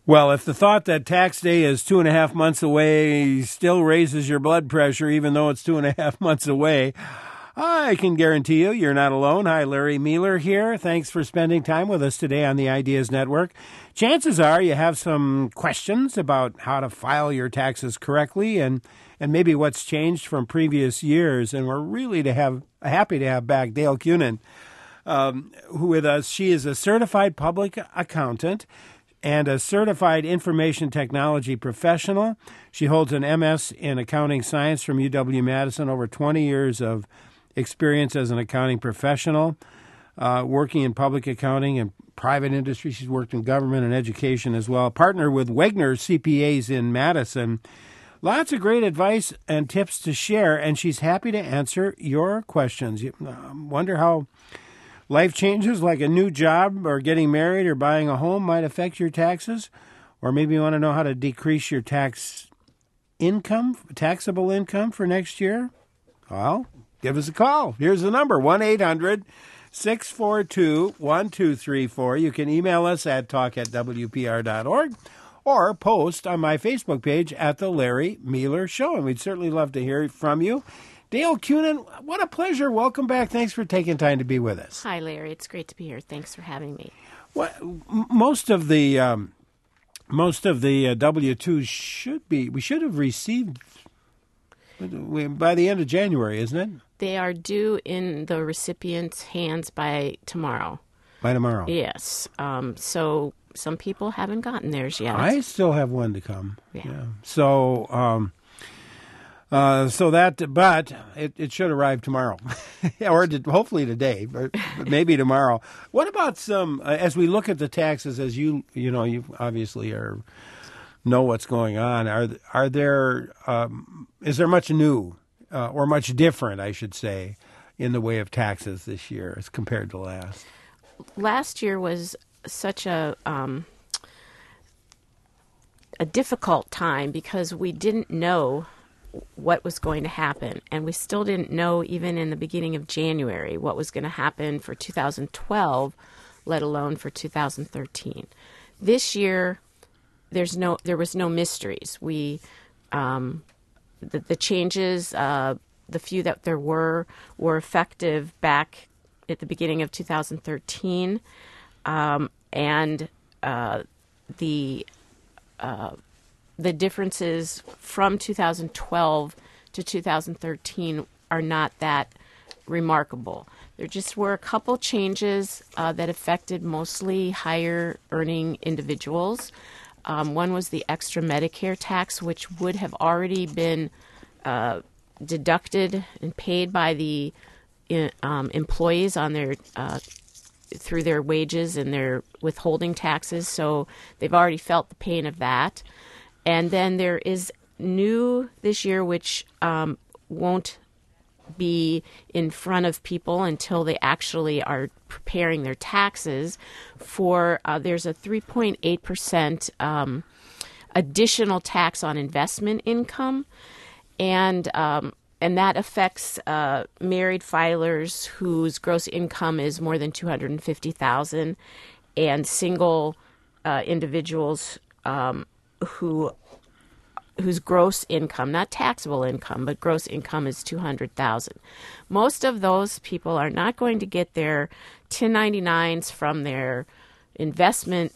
Well, if the thought that tax day is 2.5 months away still raises your blood pressure, even though it's 2.5 months away, I can guarantee you're not alone. Hi, Larry Mueller here. Thanks for spending time with us today on the Ideas Network. Chances are you have some questions about how to file your taxes correctly and maybe what's changed from previous years. And we're really happy to have back Dale Kunin who with us. She is a certified public accountant and a certified information technology professional. She holds an MS in accounting science from UW-Madison, over 20 years of experience as an accounting professional, working in public accounting and private industry. She's worked in government and education as well. Partner with Wegner CPAs in Madison. Lots of great advice and tips to share, and she's happy to answer your questions. You wonder how life changes, like a new job or getting married or buying a home, might affect your taxes? Or maybe you want to know how to decrease your taxable income for next year? Well, give us a call. Here's the number, 1-800-642-1234. You can email us at talk@wpr.org or post on my Facebook page at The Larry Mueller Show. And we'd certainly love to hear from you. Dale Kunin, what a pleasure. Welcome back. Thanks for taking time to be with us. Hi, Larry. It's great to be here. Thanks for having me. Most of the W-2s we should have received by the end of January, isn't it? They are due in the recipient's hands by tomorrow. By tomorrow? Yes. So some people haven't gotten theirs yet. I still have one to come. Yeah. So, but it should arrive tomorrow, or hopefully today, but maybe tomorrow. What about some? As we look at the taxes, as you obviously know what's going on. Is there much new or much different, I should say, in the way of taxes this year as compared to last? Last year was such a difficult time because we didn't know what was going to happen, and we still didn't know even in the beginning of January what was going to happen for 2012, let alone for 2013. This year, there was no mysteries. The changes, the few that there were effective back at the beginning of 2013, and the differences from 2012 to 2013 are not that remarkable. There just were a couple changes that affected mostly higher earning individuals. One was the extra Medicare tax, which would have already been deducted and paid by the employees on their through their wages and their withholding taxes. So they've already felt the pain of that. And then there is new this year, which won't be in front of people until they actually are preparing their taxes. There's a 3.8% additional tax on investment income, and that affects married filers whose gross income is more than $250,000, and single individuals whose gross income, not taxable income, but gross income is $200,000. Most of those people are not going to get their 1099s from their investment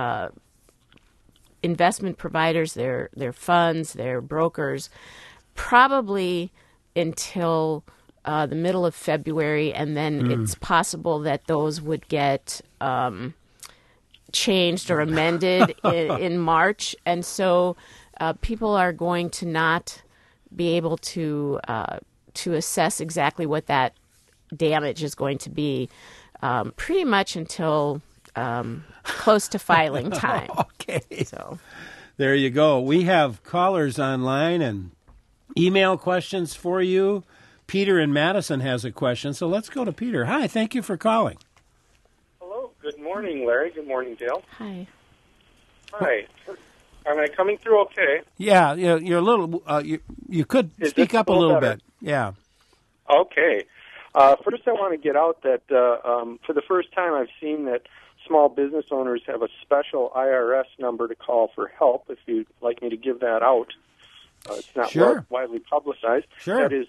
providers, their funds, their brokers, probably until the middle of February, and then it's possible that those would get changed or amended in March, and so people are going to not be able to assess exactly what that damage is going to be pretty much until close to filing time. Okay. So there you go. We have callers online and email questions for you. Peter in Madison has a question, so let's go to Peter. Hi, thank you for calling. Hello. Good morning, Larry. Good morning, Dale. Hi. Hi. Am I coming through okay? Yeah, you're a little. You could speak up a little bit. Yeah. Okay. First, I want to get out that for the first time, I've seen that small business owners have a special IRS number to call for help. If you'd like me to give that out, it's not Sure. widely publicized. Sure. That is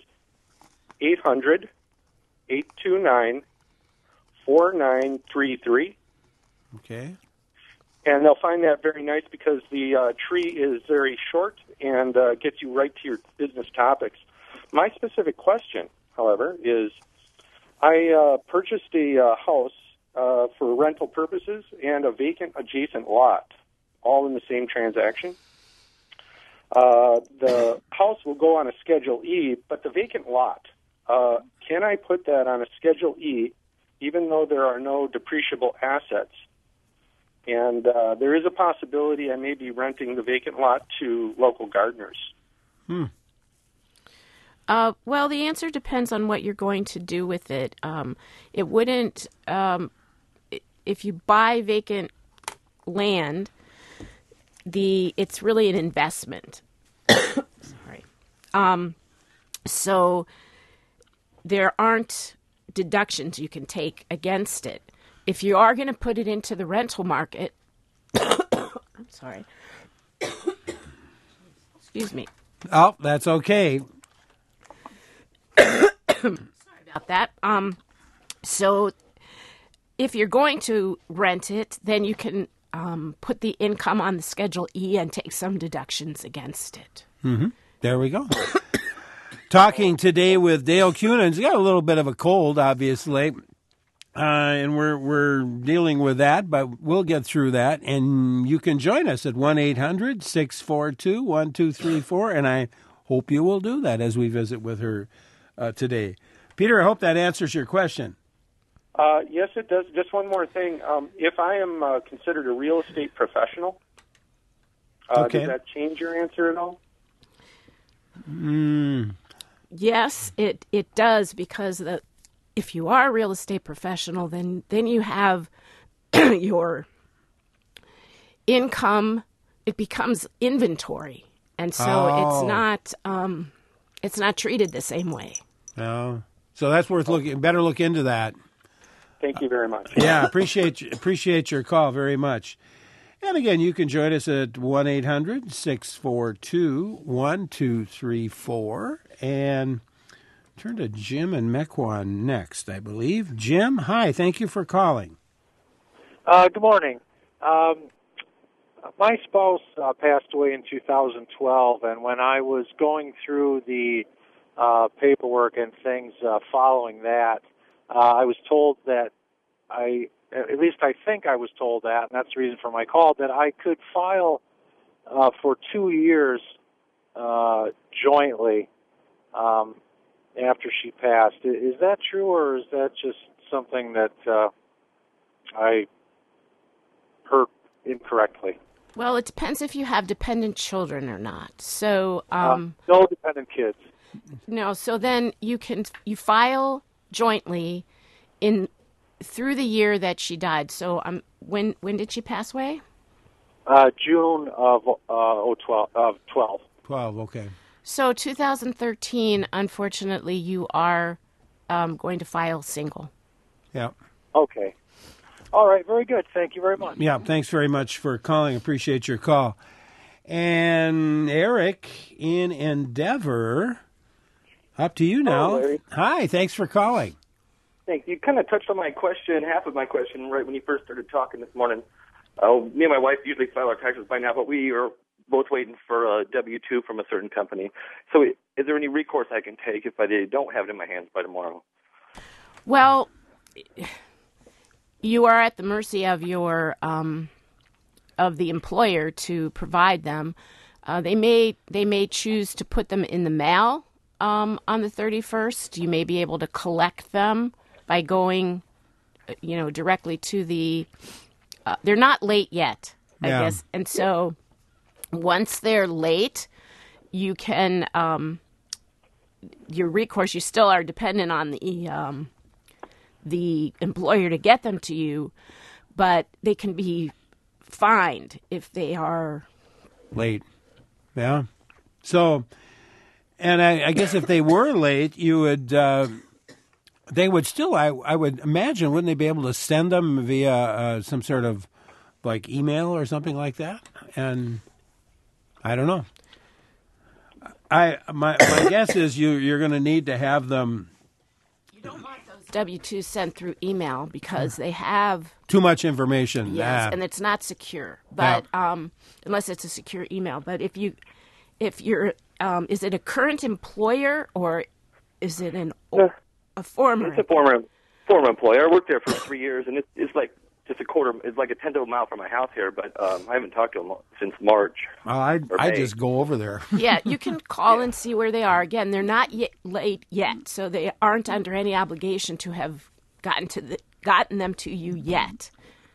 800-829-4933. Okay. And they'll find that very nice because the tree is very short and gets you right to your business topics. My specific question, however, is I purchased a house for rental purposes and a vacant adjacent lot, all in the same transaction. The house will go on a Schedule E, but the vacant lot, can I put that on a Schedule E even though there are no depreciable assets? And there is a possibility I may be renting the vacant lot to local gardeners. Well, the answer depends on what you're going to do with it. It wouldn't, if you buy vacant land, it's really an investment. Sorry. So there aren't deductions you can take against it. If you are going to put it into the rental market, I'm sorry. Excuse me. Oh, that's okay. Sorry about that. So if you're going to rent it, then you can put the income on the Schedule E and take some deductions against it. Mm-hmm. There we go. Talking today with Dale Cunin. He's got a little bit of a cold, obviously. And we're dealing with that, but we'll get through that. And you can join us at 1-800-642-1234. And I hope you will do that as we visit with her today. Peter, I hope that answers your question. Yes, it does. Just one more thing. If I am considered a real estate professional, Okay. Does that change your answer at all? Yes, it does, because if you are a real estate professional, then you have your income. It becomes inventory, and so it's not treated the same way. Oh, so that's worth looking. Better look into that. Thank you very much. Yeah, appreciate your call very much. And again, you can join us at 1-800-642-1234 and turn to Jim and Mequon next, I believe. Jim, hi, thank you for calling. Good morning. My spouse passed away in 2012, and when I was going through the paperwork and things following that, I was told that at least I think I was told that, and that's the reason for my call, that I could file for 2 years jointly after she passed. Is that true, or is that just something that I heard incorrectly? Well, it depends if you have dependent children or not. So no dependent kids. no. So then you file jointly through the year that she died. So when did she pass away? June of 12. 12, okay. So 2013, unfortunately, you are going to file single. Yeah. Okay. All right, very good. Thank you very much. Yeah, thanks very much for calling. Appreciate your call. And Eric in Endeavor, up to you now. Hello, Larry. Hi, thanks for calling. Thanks. You kind of touched on my question, half of my question, right when you first started talking this morning. Me and my wife usually file our taxes by now, but we are both waiting for a W-2 from a certain company. So is there any recourse I can take if I don't have it in my hands by tomorrow? Well, you are at the mercy of your of the employer to provide them. They may choose to put them in the mail on the 31st. You may be able to collect them by going, directly to the. They're not late yet, I guess, and so once they're late, you can your recourse. You still are dependent on the employer to get them to you, but they can be fined if they are Late. Yeah. So, and I guess if they were late, you would they would still, I would imagine, wouldn't they be able to send them via some sort of like email or something like that? And I don't know. My guess is you're going to need to have them. You don't want those W-2s sent through email because they have Too much information. Yes, and it's not secure. But unless it's a secure email. But if you're, is it a current employer or is it a former? It's a former employer. I worked there for 3 years, and it's like just it's like a 10th of a mile from my house here. But I haven't talked to them since March. I just go over there. Yeah, you can call and see where they are. Again, they're not late yet, so they aren't under any obligation to have gotten them to you yet.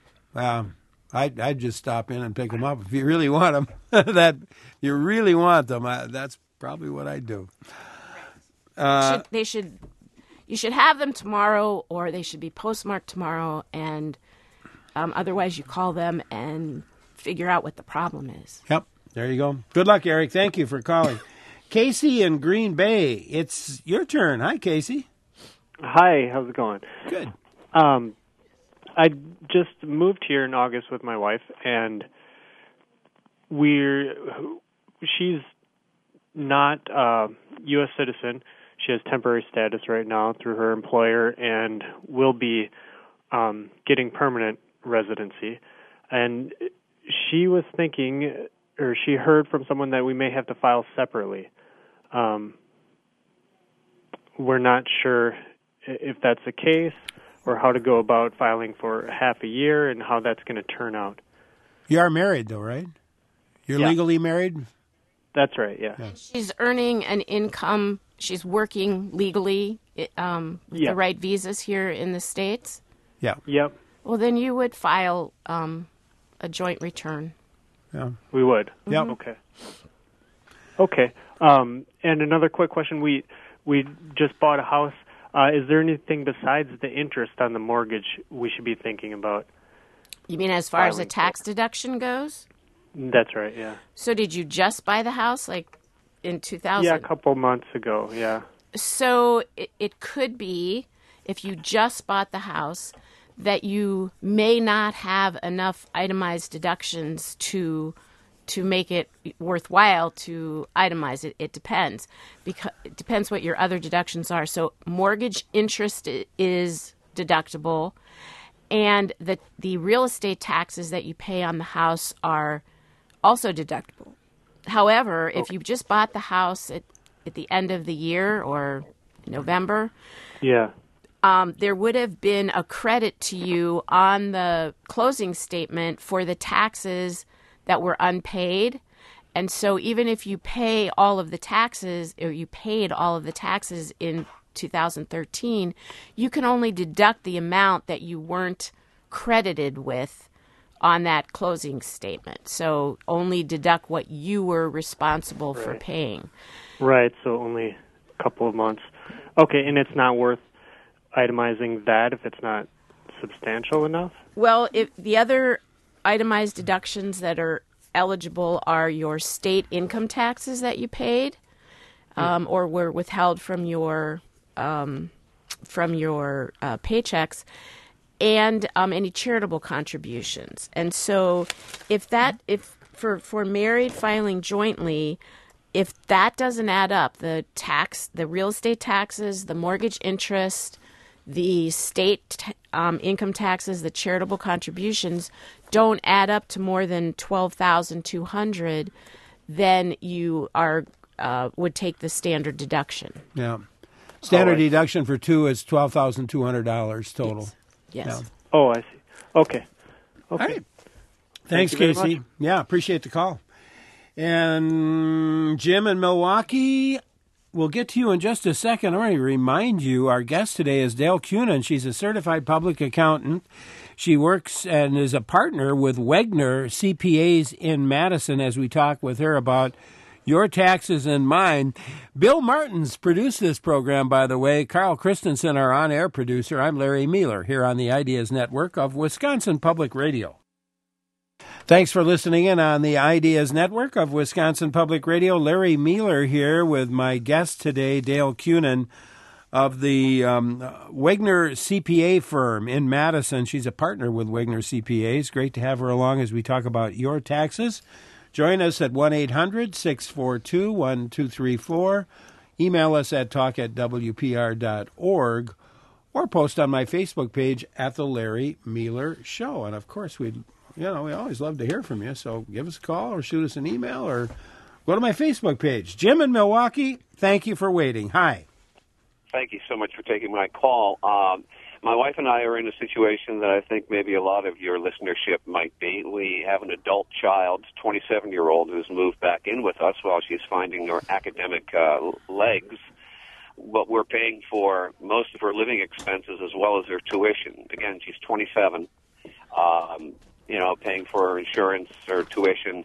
I'd just stop in and pick them up if you really want them. That's probably what I'd do. You should have them tomorrow, or they should be postmarked tomorrow, and otherwise you call them and figure out what the problem is. Yep, there you go. Good luck, Eric. Thank you for calling. Casey in Green Bay, it's your turn. Hi, Casey. Hi, how's it going? Good. I just moved here in August with my wife, and she's not a U.S. citizen. She has temporary status right now through her employer and will be getting permanent residency. And she was thinking, or she heard from someone that we may have to file separately. We're not sure if that's the case or how to go about filing for half a year and how that's going to turn out. You are married, though, right? You're legally married? That's right, yeah. She's earning an income. She's working legally with the right visas here in the States? Yeah. Yep. Well, then you would file a joint return. Yeah. We would? Yep. Okay. And another quick question. We just bought a house. Is there anything besides the interest on the mortgage we should be thinking about? You mean as far as a tax deduction goes? That's right, yeah. So did you just buy the house, like in 2000? Yeah, a couple months ago, yeah. So it could be, if you just bought the house, that you may not have enough itemized deductions to make it worthwhile to itemize it. It depends. Because it depends what your other deductions are. So mortgage interest is deductible, and the real estate taxes that you pay on the house are also deductible. However, if you just bought the house at the end of the year or November, there would have been a credit to you on the closing statement for the taxes that were unpaid. And so even if you pay all of the taxes, or you paid all of the taxes in 2013, you can only deduct the amount that you weren't credited with on that closing statement. So only deduct what you were responsible for paying. Right, so only a couple of months. Okay, and it's not worth itemizing that if it's not substantial enough? Well, if the other itemized deductions that are eligible are your state income taxes that you paid or were withheld from your paychecks, and any charitable contributions. And so if for married filing jointly, if that doesn't add up, the real estate taxes, the mortgage interest, the state income taxes, the charitable contributions don't add up to more than $12,200, then you would take the standard deduction. Yeah, standard deduction for two is $12,200 total. Yes. Yeah. Oh, I see. Okay. All right. Thanks, Casey. Yeah, appreciate the call. And Jim in Milwaukee, we'll get to you in just a second. I want to remind you, our guest today is Dale Kunin. She's a certified public accountant. She works and is a partner with Wegner CPAs in Madison as we talk with her about your taxes and mine. Bill Martins produced this program, by the way. Carl Christensen, our on-air producer. I'm Larry Mueller here on the Ideas Network of Wisconsin Public Radio. Thanks for listening in on the Ideas Network of Wisconsin Public Radio. Larry Mueller here with my guest today, Dale Kunin, of the Wegner CPA firm in Madison. She's a partner with Wegner CPAs. Great to have her along as we talk about your taxes. Join us at 1-800-642-1234. Email us at talk@wpr.org or post on my Facebook page at The Larry Meeler Show. And, of course, we always love to hear from you, so give us a call or shoot us an email or go to my Facebook page. Jim in Milwaukee, thank you for waiting. Hi. Thank you so much for taking my call. My wife and I are in a situation that I think maybe a lot of your listenership might be. We have an adult child, 27-year-old, who's moved back in with us while she's finding her academic legs. But we're paying for most of her living expenses as well as her tuition. Again, she's 27, paying for her insurance, her tuition,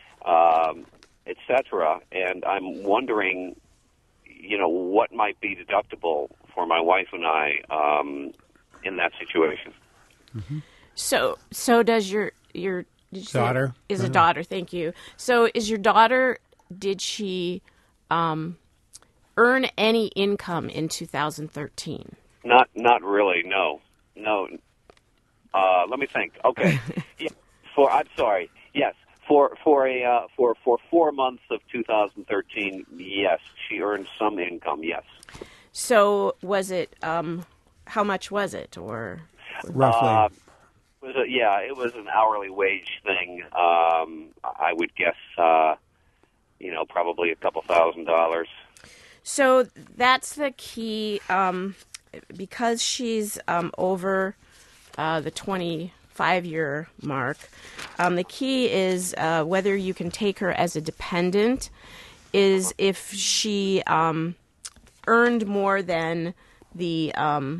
etc. And I'm wondering, what might be deductible for my wife and I in that situation. Mm-hmm. So does your daughter is a daughter? Thank you. So is your daughter? Did she earn any income in 2013? Not really. No. Let me think. Okay. I'm sorry. Yes. For 4 months of 2013, yes, she earned some income. Yes. So was it? How much was it, or roughly? It was an hourly wage thing. I would guess, probably a couple $1,000. So that's the key, because she's over the 25-year mark. The key is whether you can take her as a dependent. Is if she earned more than the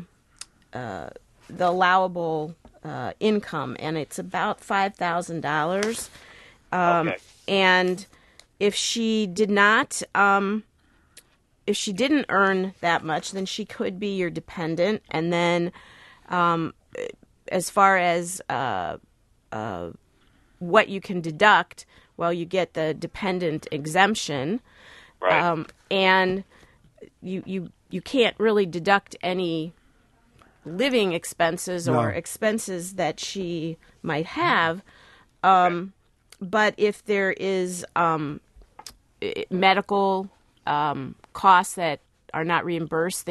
allowable income, and it's about $5,000. Okay. And if she did not, if she didn't earn that much, then she could be your dependent. And then, as far as what you can deduct, well, you get the dependent exemption, right? And you can't really deduct any living expenses or expenses that she might have. But if there is medical costs that are not reimbursed,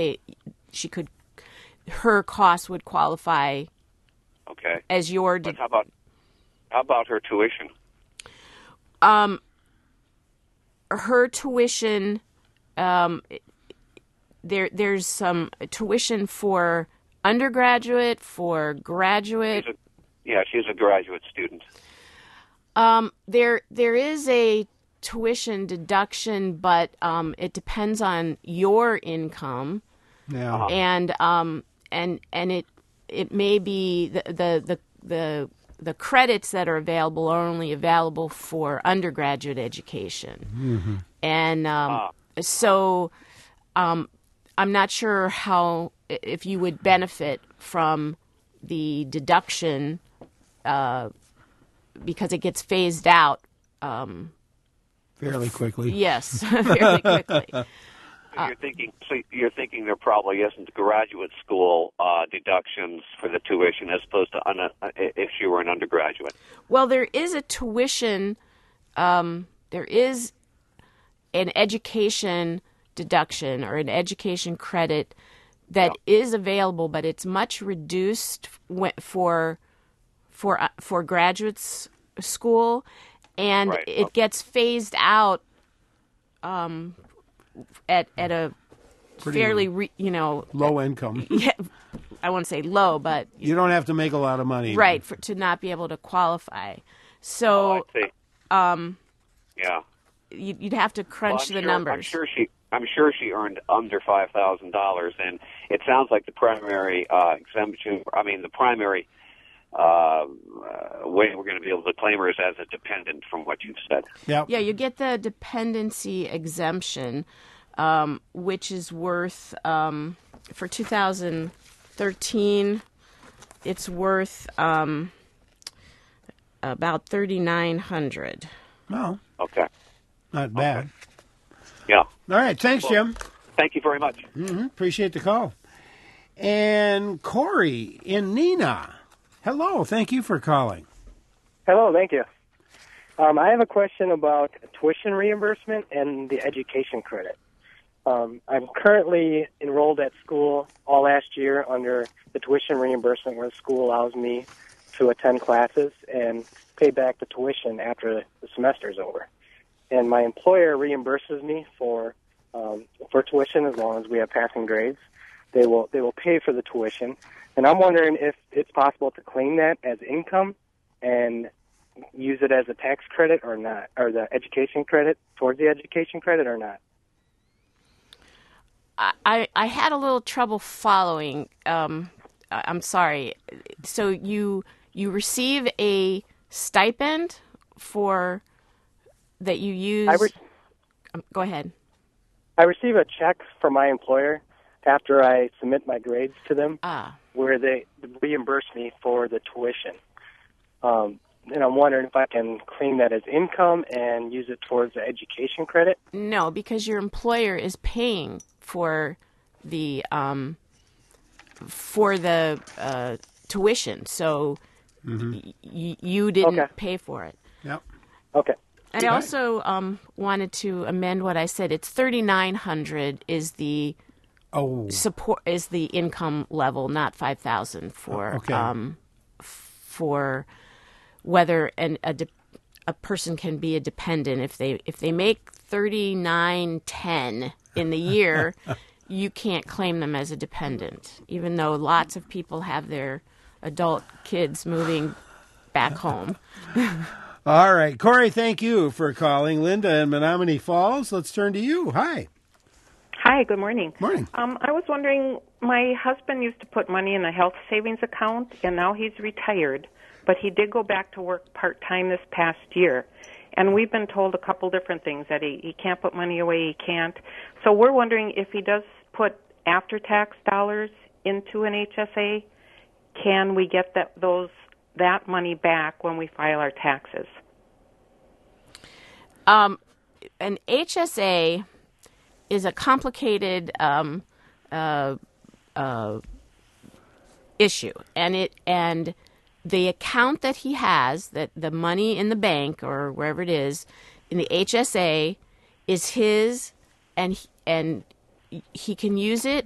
her costs would qualify. Okay. As your. But how about her tuition? Her tuition. There's some tuition for undergraduate, for graduate. She's a graduate student. There is a tuition deduction, but it depends on your income. Yeah. And it may be the credits that are available are only available for undergraduate education. Mm-hmm. And so I'm not sure if you would benefit from the deduction because it gets phased out fairly quickly. Yes, fairly quickly. You're thinking there probably isn't graduate school deductions for the tuition as opposed to if she were an undergraduate. Well, there is a tuition. There is an education deduction or an education credit that is available, but it's much reduced for graduate school, and it gets phased out at a fairly low income. Yeah, I won't say low, but you don't have to make a lot of money, right, to not be able to qualify. So, I see. You'd have to crunch the numbers. I'm sure she earned under $5,000, and it sounds like the primary exemption. I mean, the primary way we're going to be able to claim her is as a dependent, from what you've said. Yeah. Yeah, you get the dependency exemption, which is worth for 2013. It's worth about $3,900. Well, okay, not bad. Yeah. All right. Thanks, Jim. Thank you very much. Appreciate the call. And Corey in Neenah. Hello. Thank you for calling. Hello, thank you. I have a question about tuition reimbursement and the education credit. I'm currently enrolled at school all last year under the tuition reimbursement where the school allows me to attend classes and pay back the tuition after the semester is over. And my employer reimburses me for tuition as long as we have passing grades. They will pay for the tuition. And I'm wondering if it's possible to claim that as income and use it as a tax credit or not, or the education credit towards the education credit or not. I had a little trouble following. I'm sorry. So you receive a stipend for that you use. Go ahead. I receive a check from my employer after I submit my grades to them, where they reimburse me for the tuition. And I'm wondering if I can claim that as income and use it towards the education credit. No, because your employer is paying for the tuition, so you didn't pay for it. Yep. Okay. I also wanted to amend what I said. It's $3,900 is the support is the income level, not $5,000 for whether a person can be a dependent. If they make $39.10 in the year, you can't claim them as a dependent, even though lots of people have their adult kids moving back home. All right. Corey, thank you for calling. Linda in Menominee Falls, let's turn to you. Hi. Hi, good morning. Morning. I was wondering, my husband used to put money in a health savings account, and now he's retired, but he did go back to work part-time this past year. And we've been told a couple different things, that he can't put money away, he can't. So we're wondering if he does put after-tax dollars into an HSA, can we get that money back when we file our taxes? An HSA is a complicated issue, and the account that he has, that the money in the bank or wherever it is in the HSA, is his, and he can use it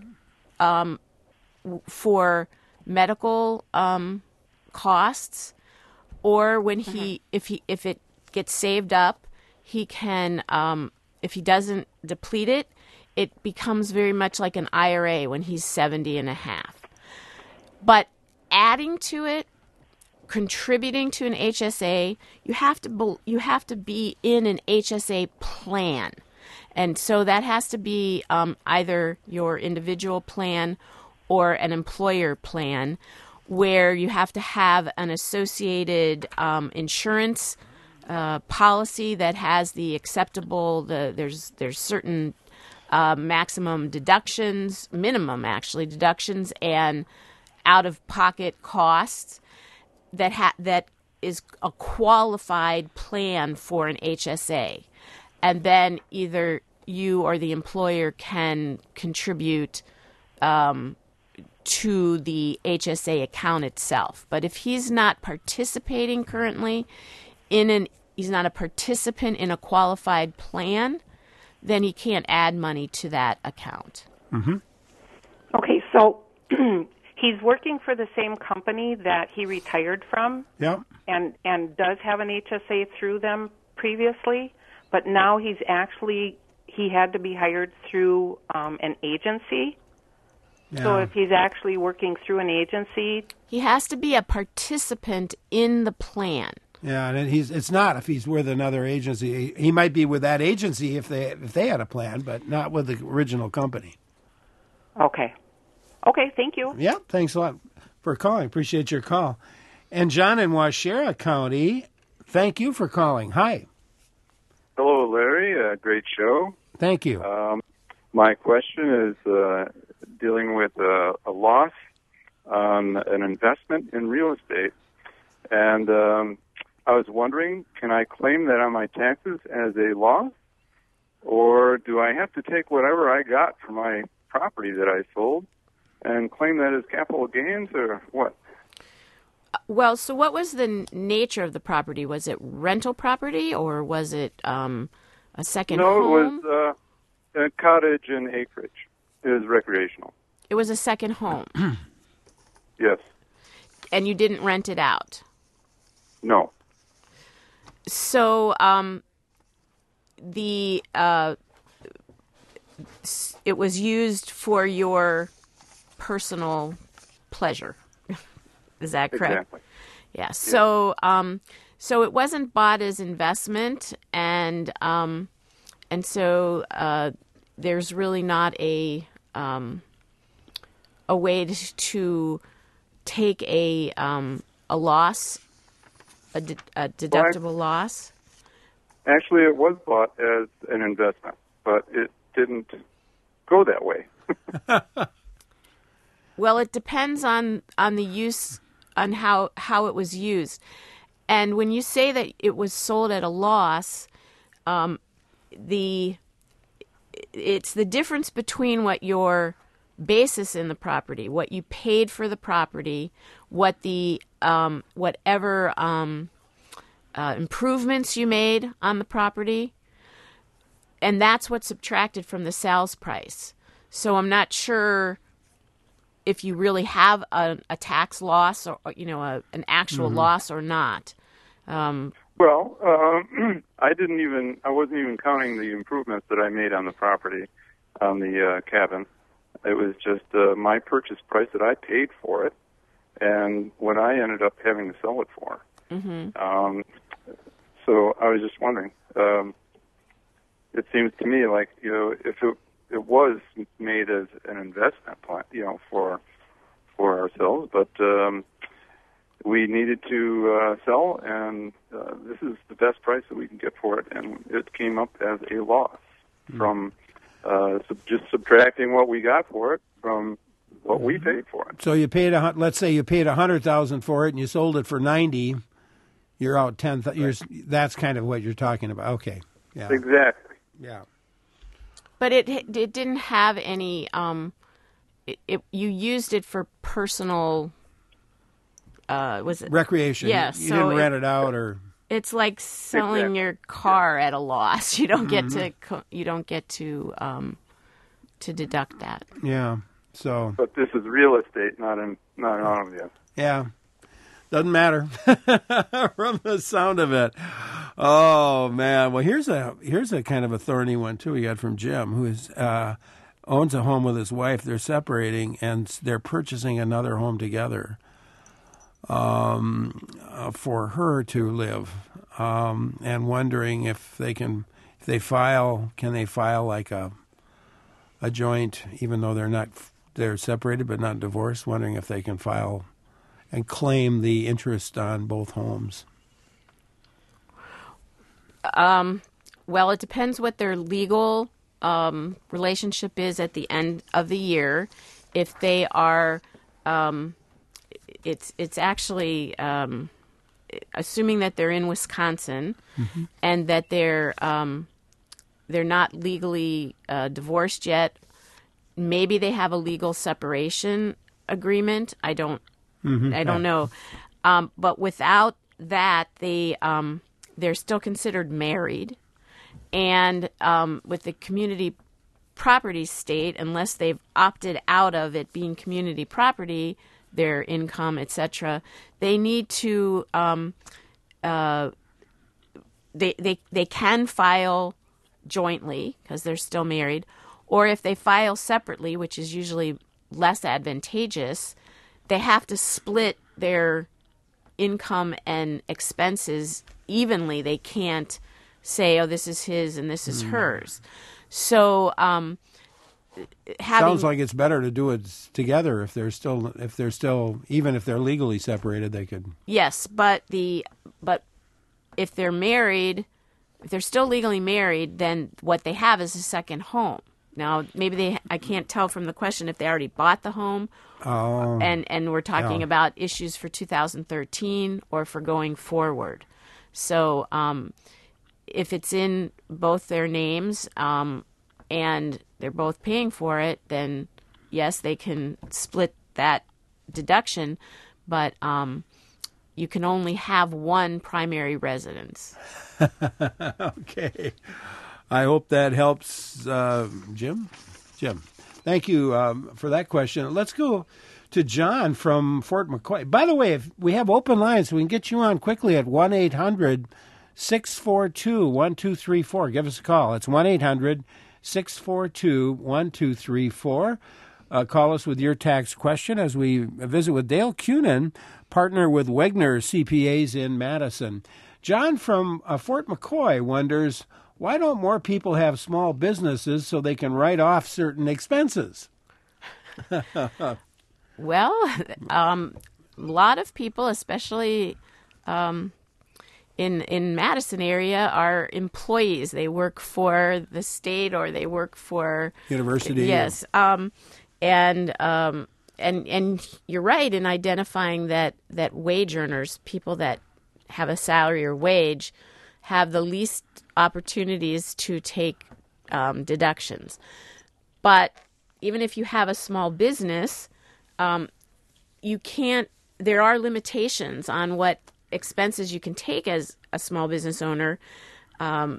for medical costs, or when if it gets saved up, he can if he doesn't deplete it, it becomes very much like an IRA when he's 70 and a half. But adding to it, contributing to an HSA, you have to be in an HSA plan. And so that has to be either your individual plan or an employer plan, where you have to have an associated insurance policy that has the acceptable. There's certain maximum deductions, minimum actually deductions, and out-of-pocket costs that is a qualified plan for an HSA. And then either you or the employer can contribute to the HSA account itself. But if he's not participating currently he's not a participant in a qualified plan, then he can't add money to that account. Mm-hmm. Okay, so he's working for the same company that he retired from, and does have an HSA through them previously, but now he had to be hired through an agency. Yeah. So if he's actually working through an agency, he has to be a participant in the plan. Yeah, and it's not if he's with another agency. He might be with that agency if they had a plan, but not with the original company. Okay, thank you. Yeah, thanks a lot for calling. Appreciate your call. And John in Waushara County, thank you for calling. Hi. Hello, Larry. Great show. Thank you. My question is dealing with a loss on an investment in real estate. And I was wondering, can I claim that on my taxes as a loss? or do I have to take whatever I got for my property that I sold and claim that as capital gains, or what? Well, so what was the nature of the property? Was it rental property, or was it a second home? No, it was a cottage and acreage. It was recreational. It was a second home. Yes. And you didn't rent it out? No. So it was used for your personal pleasure. Is that correct? Exactly. Yeah. So so it wasn't bought as investment, and so there's really not a way to take a loss, a deductible loss. Actually, it was bought as an investment, but it didn't go that way. Well, it depends on the use, on how it was used. And when you say that it was sold at a loss, it's the difference between what your basis in the property, what you paid for the property, what the whatever improvements you made on the property, and that's what's subtracted from the sales price. So I'm not sure if you really have a tax loss, or an actual loss or not. Well, I wasn't even counting the improvements that I made on the property, on the cabin. It was just my purchase price that I paid for it, and what I ended up having to sell it for. Mm-hmm. So I was just wondering. It seems to me like if it was made as an investment plan, for ourselves, but we needed to sell, and this is the best price that we can get for it, and it came up as a loss from just subtracting what we got for it from what we paid for it. So you paid let's say you paid $100,000 for it, and you sold it for $90,000. You're out $10,000. That's kind of what you're talking about. Okay. Yeah. Exactly. Yeah. But it didn't have any. You used it for personal. Was it recreation? Yeah. You didn't rent it out, or it's like selling your car at a loss. You don't get to. You don't get to deduct that. Yeah. So. But this is real estate, not an automobile. Yeah. Doesn't matter from the sound of it. Oh man! Well, here's a kind of a thorny one too. We got from Jim, who owns a home with his wife. They're separating, and they're purchasing another home together for her to live, and wondering if can they file like a joint, even though they're separated but not divorced. Wondering if they can file and claim the interest on both homes. Well, it depends what their legal relationship is at the end of the year. If they are, it's actually assuming that they're in Wisconsin and that they're not legally divorced yet. Maybe they have a legal separation agreement. I don't know. But without that, they're still considered married. And with the community property state, unless they've opted out of it being community property, their income, etc., they need to they can file jointly because they're still married, or if they file separately, which is usually less advantageous, they have to split their income and expenses evenly. They can't say, "Oh, this is his and this is hers." So, sounds like it's better to do it together if they're still even if they're legally separated, they could. Yes, but if they're married, if they're still legally married, then what they have is a second home. Now, maybe I can't tell from the question if they already bought the home. Oh. And we're talking about issues for 2013 or for going forward. So if it's in both their names and they're both paying for it, then yes, they can split that deduction, but you can only have one primary residence. Okay. I hope that helps, Jim. Jim, thank you for that question. Let's go to John from Fort McCoy. By the way, if we have open lines, we can get you on quickly at 1-800-642-1234. Give us a call. It's 1-800-642-1234. Call us with your tax question as we visit with Dale Cunin, partner with Wegner CPAs in Madison. John from Fort McCoy wonders, why don't more people have small businesses so they can write off certain expenses? Well, a lot of people, especially in Madison area, are employees. They work for the state or they work for university. Yes, and you're right in identifying that wage earners, people that have a salary or wage, have the least opportunities to take deductions. But even if you have a small business, you can't. There are limitations on what expenses you can take as a small business owner, and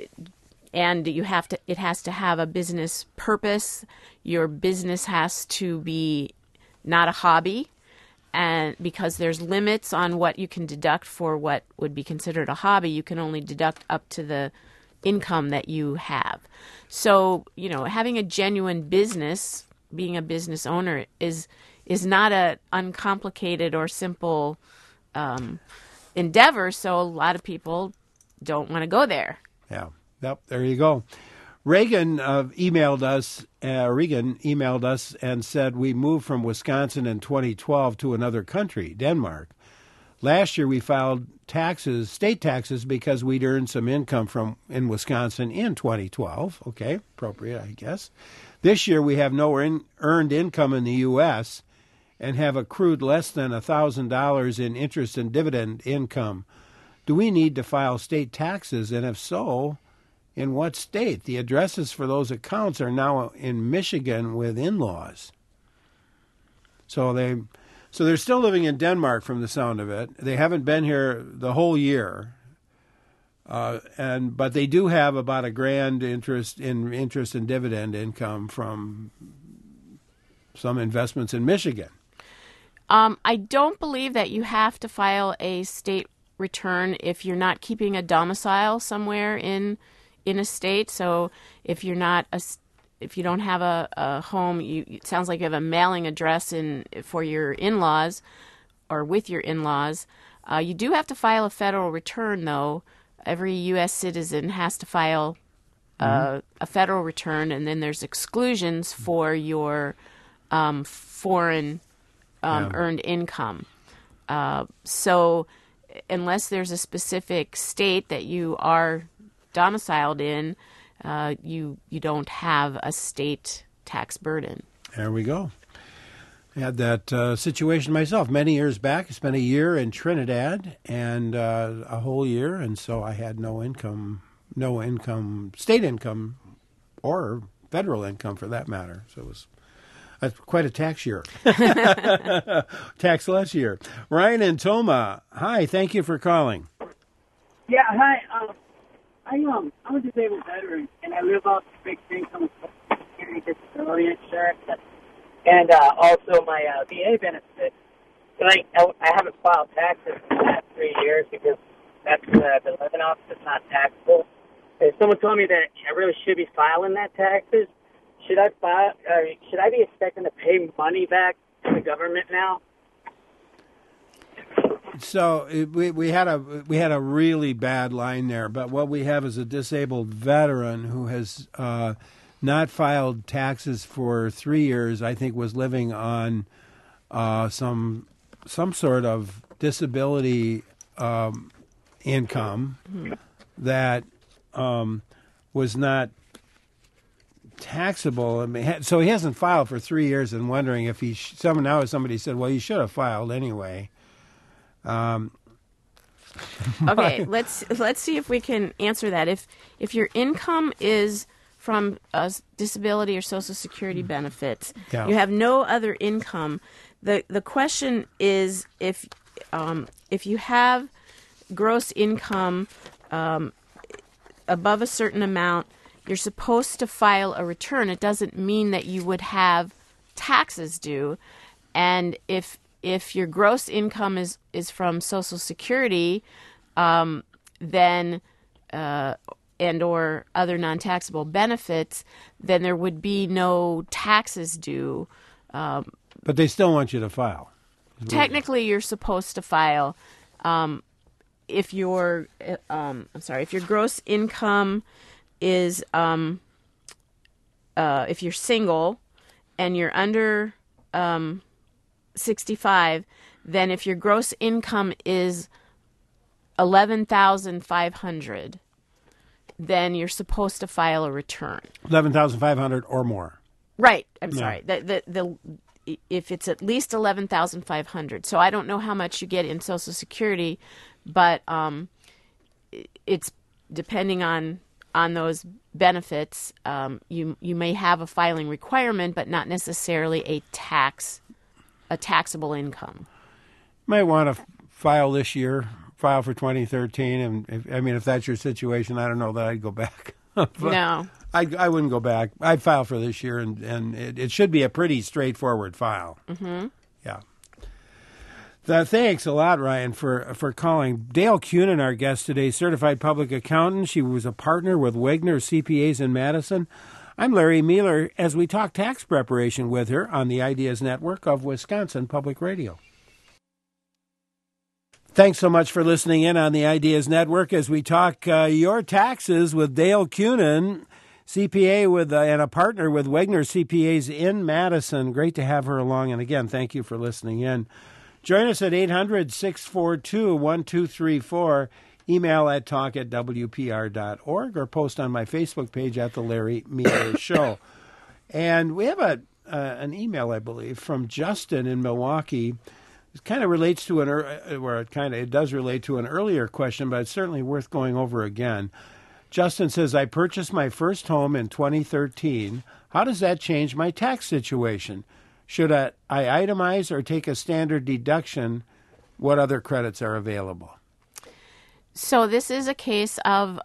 it has to have a business purpose. Your business has to be not a hobby, and because there's limits on what you can deduct for what would be considered a hobby, you can only deduct up to the income that you have. So, having a genuine business, being a business owner is not a uncomplicated or simple endeavor. So a lot of people don't want to go there. Yeah. Yep. There you go. Reagan emailed us and said we moved from Wisconsin in 2012 to another country, Denmark. Last year we filed state taxes, because we'd earned some income in Wisconsin in 2012. Okay, appropriate, I guess. This year we have no earned income in the U.S. and have accrued less than $1,000 in interest and dividend income. Do we need to file state taxes, and if so, in what state? The addresses for those accounts are now in Michigan with in-laws. So they're still living in Denmark from the sound of it. They haven't been here the whole year. But they do have about $1,000 interest and dividend income from some investments in Michigan. I don't believe that you have to file a state return if you're not keeping a domicile somewhere in a state. So if you don't have a home, it sounds like you have a mailing address for your in-laws or with your in-laws. You do have to file a federal return, though. Every U.S. citizen has to file a federal return, and then there's exclusions for your foreign earned income. So unless there's a specific state that you are domiciled in, you don't have a state tax burden. There we go. I had that situation myself many years back. I spent a year in Trinidad and a whole year, and so I had no income, state income or federal income for that matter. So it was quite a tax year. Tax-less year. Ryan and Toma, hi, thank you for calling. Yeah, hi. I'm a disabled veteran, and I live off fixed income disability insurance, and also my VA benefits. But I haven't filed taxes in the last 3 years because that's the living off is not taxable. And someone told me that I really should be filing that taxes. Should I be expecting to pay money back to the government now? So we had a really bad line there, but what we have is a disabled veteran who has not filed taxes for 3 years. I think was living on some sort of disability income that was not taxable. I mean, so he hasn't filed for 3 years, and wondering if now somebody said, well, you should have filed anyway. Okay, let's see if we can answer that. If your income is from disability or Social Security benefits, Yeah. you have no other income. The question is if you have gross income above a certain amount, you're supposed to file a return. It doesn't mean that you would have taxes due. And if your gross income is from Social Security, then and or other non-taxable benefits, then there would be no taxes due. But they still want you to file. Technically, you're supposed to file. If your if your gross income is if you're single and you're under 65, then if your gross income is $11,500, then you're supposed to file a return. $11,500 or more. Right. I'm sorry. If it's at least $11,500. So I don't know how much you get in Social Security, but it's depending on those benefits. You may have a filing requirement, but not necessarily a taxable income. Might want to file this year, file for 2013, and if that's your situation, I don't know that I'd go back. No. I wouldn't go back. I'd file for this year, and it should be a pretty straightforward file. Mm-hmm. Yeah. Thanks a lot, Ryan, for calling. Dale Kunin, our guest today, certified public accountant. She was a partner with Wegner CPAs in Madison. I'm Larry Mueller as we talk tax preparation with her on the Ideas Network of Wisconsin Public Radio. Thanks so much for listening in on the Ideas Network as we talk your taxes with Dale Kunin, CPA and a partner with Wegner CPAs in Madison. Great to have her along. And again, thank you for listening in. Join us at 800-642-1234. Email at talk@wpr.org or post on my Facebook page at The Larry Mueller Show. And we have an email, I believe, from Justin in Milwaukee. It kind of relates to it does relate to an earlier question, but it's certainly worth going over again. Justin says, I purchased my first home in 2013. How does that change my tax situation? Should I itemize or take a standard deduction? What other credits are available? So this is a case of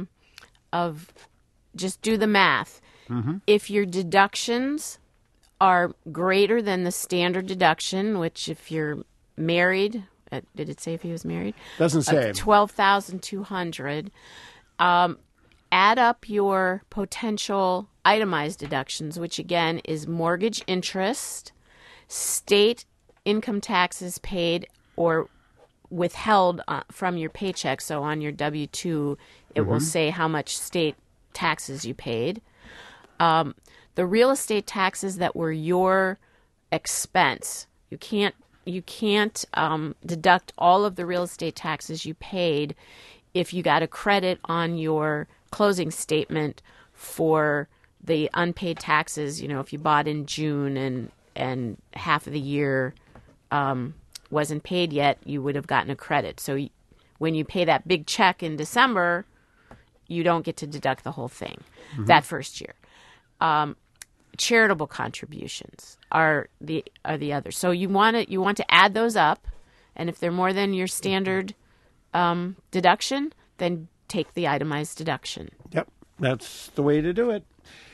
just do the math. Mm-hmm. If your deductions are greater than the standard deduction, which if you're married, did it say if he was married? Doesn't say. $12,200. Add up your potential itemized deductions, which again is mortgage interest, state income taxes paid or withheld from your paycheck. So on your W-2, it will say how much state taxes you paid. The real estate taxes that were your expense. You can't deduct all of the real estate taxes you paid if you got a credit on your closing statement for the unpaid taxes. If you bought in June and half of the year wasn't paid yet, you would have gotten a credit. So when you pay that big check in December, you don't get to deduct the whole thing that first year. Charitable contributions are the other. So you want to add those up, and if they're more than your standard deduction, then take the itemized deduction. Yep, that's the way to do it.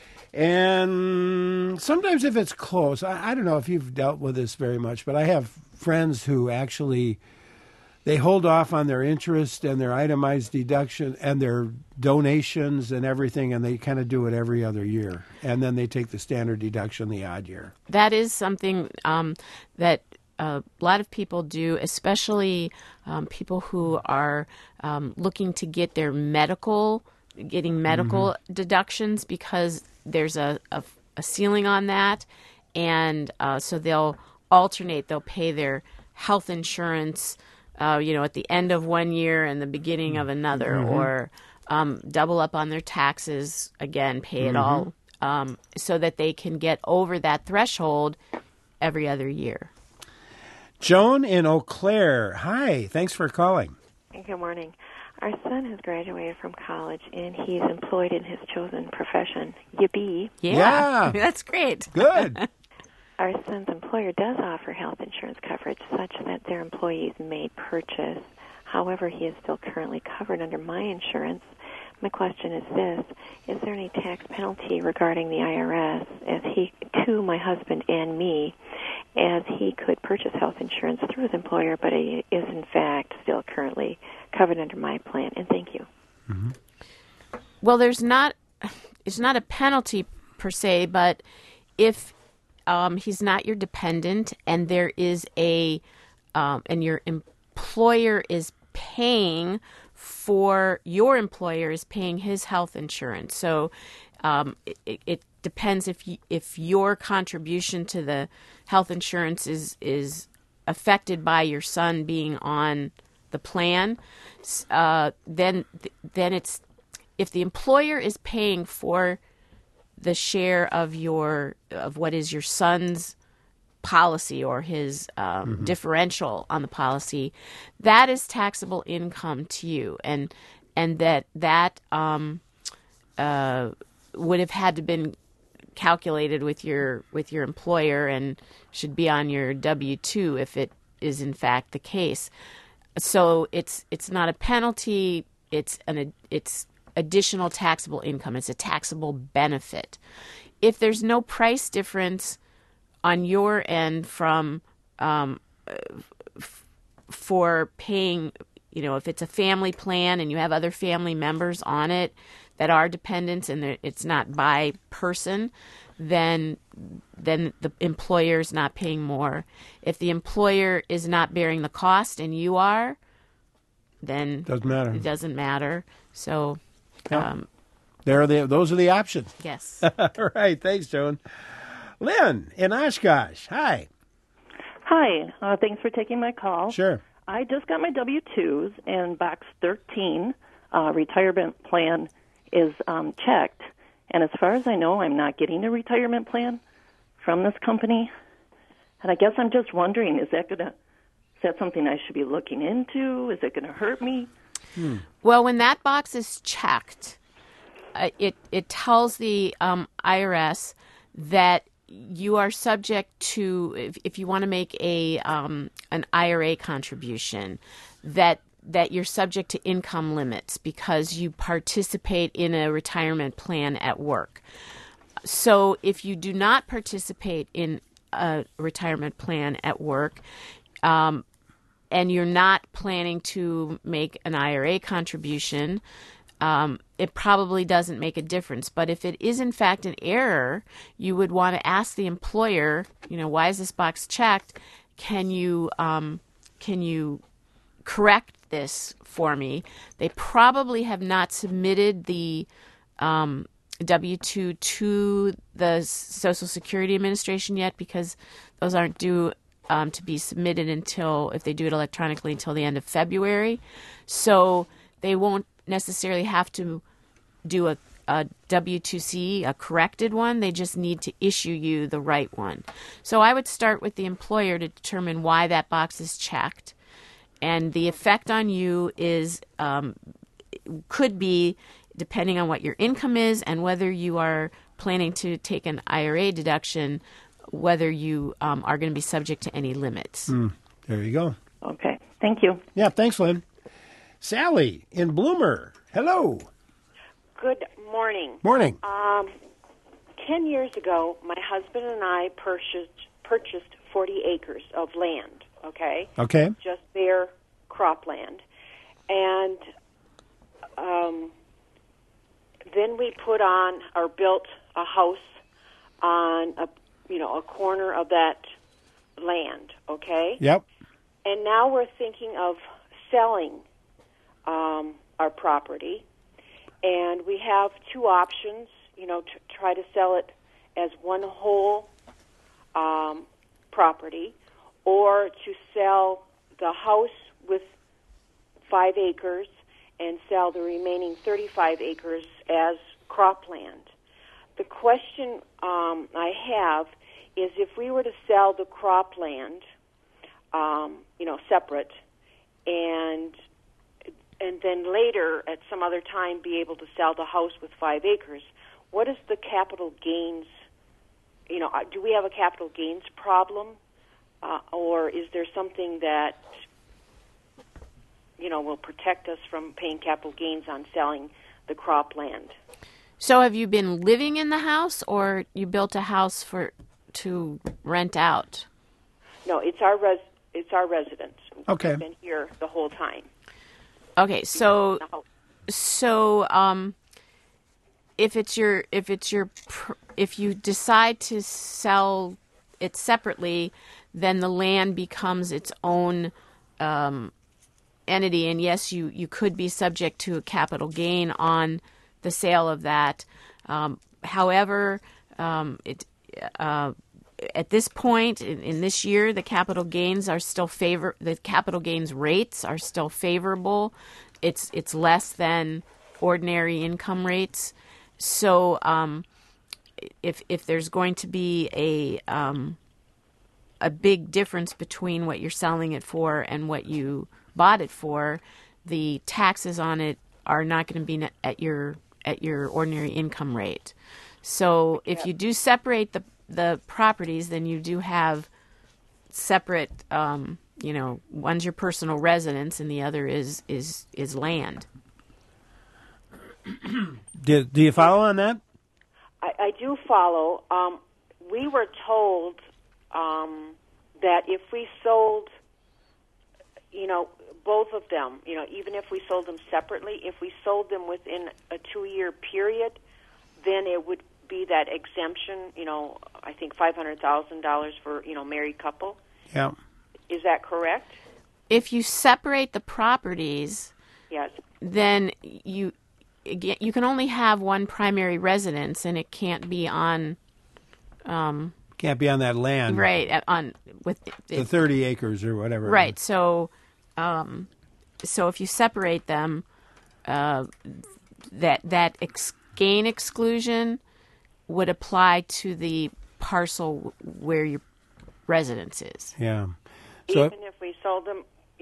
And sometimes if it's close, I don't know if you've dealt with this very much, but I have friends who actually, they hold off on their interest and their itemized deduction and their donations and everything, and they kind of do it every other year. And then they take the standard deduction the odd year. That is something that a lot of people do, especially people who are looking to get their medical deductions, because there's a ceiling on that. And so they'll alternate. They'll pay their health insurance at the end of one year and the beginning of another, or double up on their taxes, again, pay it all, so that they can get over that threshold every other year. Joan in Eau Claire. Hi, thanks for calling. Good morning. Our son has graduated from college, and he's employed in his chosen profession. Yippee. Yeah. That's great. Good. Our son's employer does offer health insurance coverage such that their employees may purchase. However, he is still currently covered under my insurance. My question is this: is there any tax penalty regarding the IRS as he, to my husband and me, as he could purchase health insurance through his employer, but he is in fact still currently covered under my plan? And thank you. Mm-hmm. Well, it's not a penalty per se, but if he's not your dependent and there is and your employer is paying for your employer is paying his health insurance. So it depends if your contribution to the health insurance is affected by your son being on the plan. Then it's if the employer is paying for the share of what is your son's policy or his differential on the policy, that is taxable income to you, and that would have had to been calculated with your employer and should be on your W-2 if it is in fact the case. So it's not a penalty. It's additional taxable income. It's a taxable benefit. If there's no price difference on your end from for paying, if it's a family plan and you have other family members on it that are dependents and it's not by person, then the employer is not paying more. If the employer is not bearing the cost and you are, then it doesn't matter. So those are the options. Yes. All right. Thanks, Joan. Lynn in Oshkosh. Hi. Hi. Thanks for taking my call. Sure. I just got my W-2s, and box 13, retirement plan, is checked. And as far as I know, I'm not getting a retirement plan from this company. And I guess I'm just wondering, is that something I should be looking into? Is it going to hurt me? Well, when that box is checked, it tells the IRS that you are subject to, if you want to make an IRA contribution, that you're subject to income limits because you participate in a retirement plan at work. So if you do not participate in a retirement plan at work, and you're not planning to make an IRA contribution, it probably doesn't make a difference. But if it is in fact an error, you would want to ask the employer, why is this box checked? Can you correct this for me? They probably have not submitted the W-2 to the Social Security Administration yet because those aren't due to be submitted until, if they do it electronically, until the end of February. So they won't necessarily have to do a W-2C, a corrected one. They just need to issue you the right one. So I would start with the employer to determine why that box is checked. And the effect on you could be, depending on what your income is and whether you are planning to take an IRA deduction, whether you are going to be subject to any limits. There you go. Okay. Thank you. Yeah, thanks, Lynn. Sally in Bloomer. Hello. Good morning. Morning. 10 years ago, my husband and I purchased 40 acres of land, okay? Okay. Just bare cropland. And then we put on or built a house on a corner of that land, okay? Yep. And now we're thinking of selling our property. And we have two options, to try to sell it as one whole property, or to sell the house with 5 acres and sell the remaining 35 acres as cropland. The question I have is, if we were to sell the cropland, separate, and and then later at some other time be able to sell the house with 5 acres. What is the capital gains? Do we have a capital gains problem, or is there something that will protect us from paying capital gains on selling the cropland? So have you been living in the house, or you built a house to rent out? No, it's our residence. Okay. We've been here the whole time. Okay, so if you decide to sell it separately, then the land becomes its own entity, and yes, you could be subject to a capital gain on the sale of that. However, at this point in this year, the capital gains rates are still favorable. It's less than ordinary income rates. So if there's going to be a big difference between what you're selling it for and what you bought it for, the taxes on it are not going to be at your ordinary income rate. So if you do separate the properties, then you do have separate, one's your personal residence and the other is land. Do you follow on that? I do follow. We were told that if we sold, both of them, even if we sold them separately, if we sold them within a 2-year period, then it would be that exemption, I think $500,000 for, married couple. Yeah. Is that correct? If you separate the properties, yes, then you can only have one primary residence, and it can't be on. Can't be on that land, right? With the 30 acres or whatever. Right. So if you separate them, gain exclusion would apply to the parcel where your residence is. Yeah. So even if we sold them,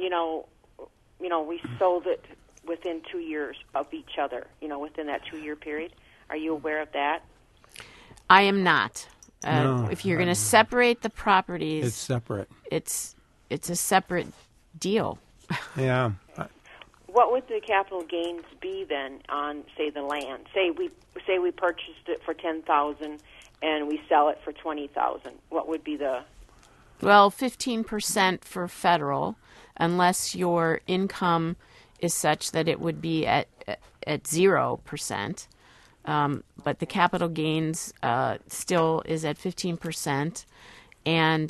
we sold it within 2 years of each other, within that 2-year period. Are you aware of that? I am not. No, if you're going to separate the properties, it's separate. It's a separate deal. Yeah. What would the capital gains be then on, say, the land? Say we purchased it for $10,000 and we sell it for $20,000. What would be the? Well, 15% for federal, unless your income is such that it would be at 0%. But the capital gains still is at 15%, and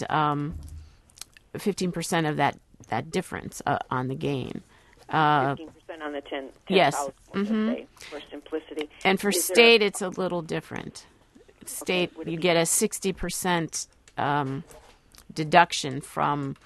15% of that difference on the gain. 15% on the 10,000. Yes. Say, for simplicity. And for state, it's a little different. State, you get a 60% deduction from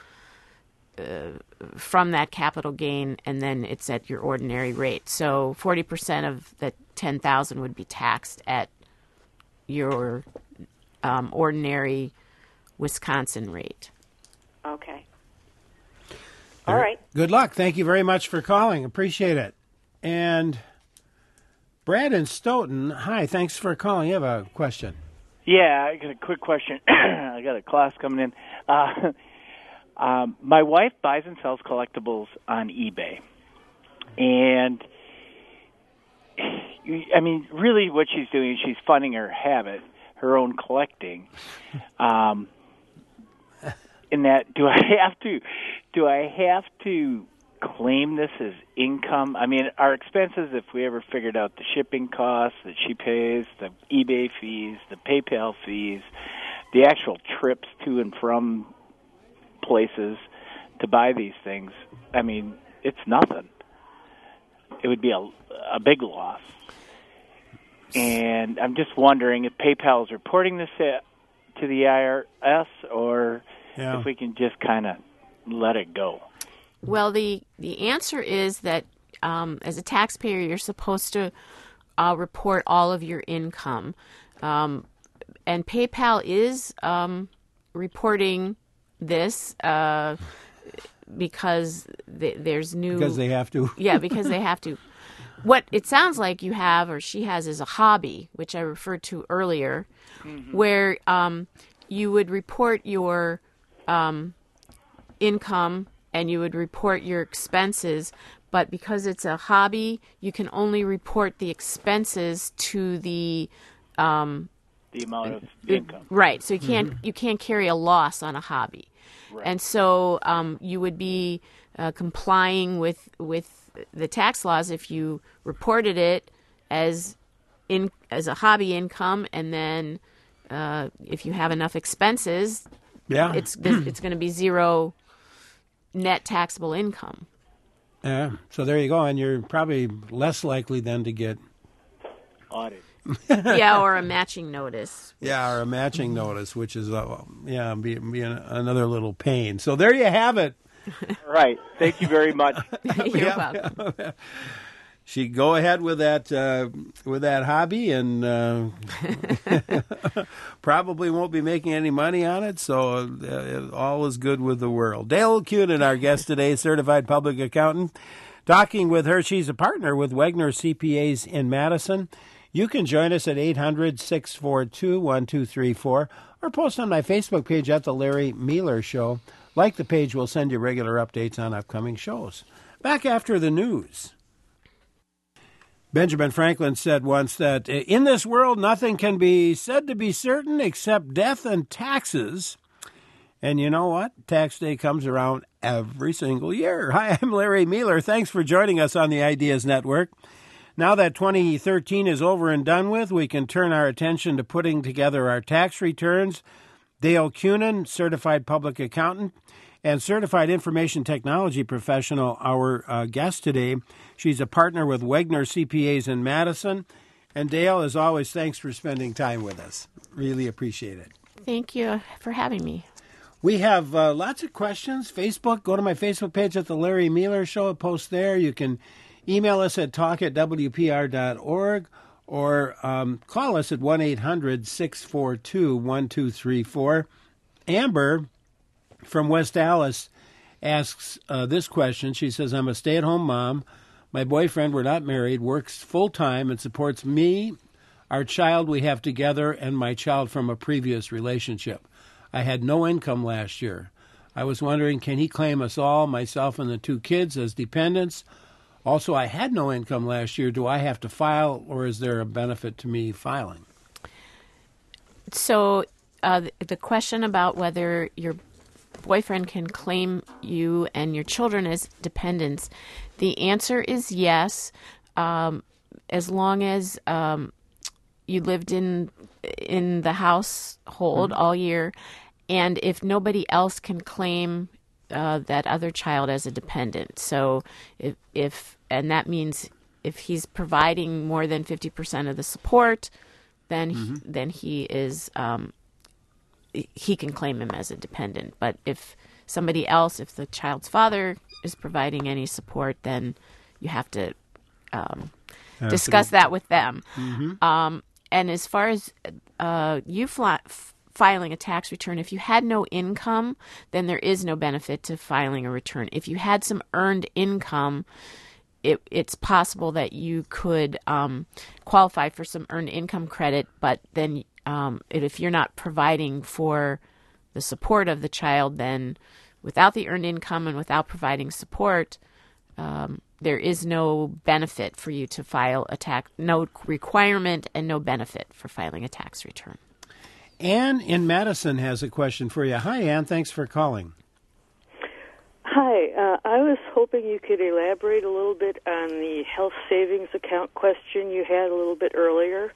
that capital gain, and then it's at your ordinary rate. So 40% of the $10,000 would be taxed at your ordinary Wisconsin rate. Okay. All right. Good luck. Thank you very much for calling. Appreciate it. And Brad in Stoughton, hi. Thanks for calling. You have a question. Yeah, I got a quick question. I got a class coming in. My wife buys and sells collectibles on eBay. And, really what she's doing is she's funding her habit, her own collecting. In that, do I have to claim this as income? Our expenses, if we ever figured out the shipping costs that she pays, the eBay fees, the PayPal fees, the actual trips to and from places to buy these things, it's nothing. It would be a big loss. And I'm just wondering if PayPal is reporting this to the IRS, or if we can just kind of let it go. Well, the answer is that as a taxpayer, you're supposed to report all of your income. And PayPal is reporting this. because there's new... Because they have to. Yeah, because they have to. What it sounds like you have, or she has, is a hobby, which I referred to earlier, where you would report your income and you would report your expenses, but because it's a hobby, you can only report the expenses to the amount of income. Right. So you can't carry a loss on a hobby. Right. And so you would be complying with the tax laws if you reported it as a hobby income, and then if you have enough expenses, it's going to be zero net taxable income. Yeah. So there you go, and you're probably less likely then to get audited. Yeah, or a matching notice. Yeah, or a matching notice, which is be another little pain. So there you have it. Right. Thank you very much. You're welcome. She go ahead with that hobby, and probably won't be making any money on it. So all is good with the world. Dale Kunin, our guest today, certified public accountant. Talking with her, she's a partner with Wegner CPAs in Madison. You can join us at 800-642-1234 or post on my Facebook page at The Larry Mealer Show. Like the page, we'll send you regular updates on upcoming shows. Back after the news. Benjamin Franklin said once that in this world, nothing can be said to be certain except death and taxes. And you know what? Tax day comes around every single year. Hi, I'm Larry Mealer. Thanks for joining us on the Ideas Network. Now that 2013 is over and done with, we can turn our attention to putting together our tax returns. Dale Kunin, certified public accountant and certified information technology professional, our guest today. She's a partner with Wegner CPAs in Madison. And Dale, as always, thanks for spending time with us. Really appreciate it. Thank you for having me. We have lots of questions. Facebook, go to my Facebook page at The Larry Mealer Show. Post there. You can email us at talk@wpr.org or call us at 1-800-642-1234. Amber from West Allis asks this question. She says, I'm a stay-at-home mom. My boyfriend, we're not married, works full-time and supports me, our child we have together, and my child from a previous relationship. I had no income last year. I was wondering, can he claim us all, myself and the 2 kids, as dependents? Also, I had no income last year. Do I have to file, or is there a benefit to me filing? So the question about whether your boyfriend can claim you and your children as dependents, the answer is yes, as long as you lived in the household all year, and if nobody else can claim that other child as a dependent. So if that means if he's providing more than 50% of the support, then then he is he can claim him as a dependent. But if somebody else, if the child's father is providing any support, then you have to discuss that with them. And as far as you filing a tax return, if you had no income, then there is no benefit to filing a return. If you had some earned income, it's possible that you could qualify for some earned income credit, but then if you're not providing for the support of the child, then without the earned income and without providing support, there is no benefit for you to file a tax, no requirement and no benefit for filing a tax return. Ann in Madison has a question for you. Hi, Ann. Thanks for calling. Hi. I was hoping you could elaborate a little bit on the health savings account question you had a little bit earlier.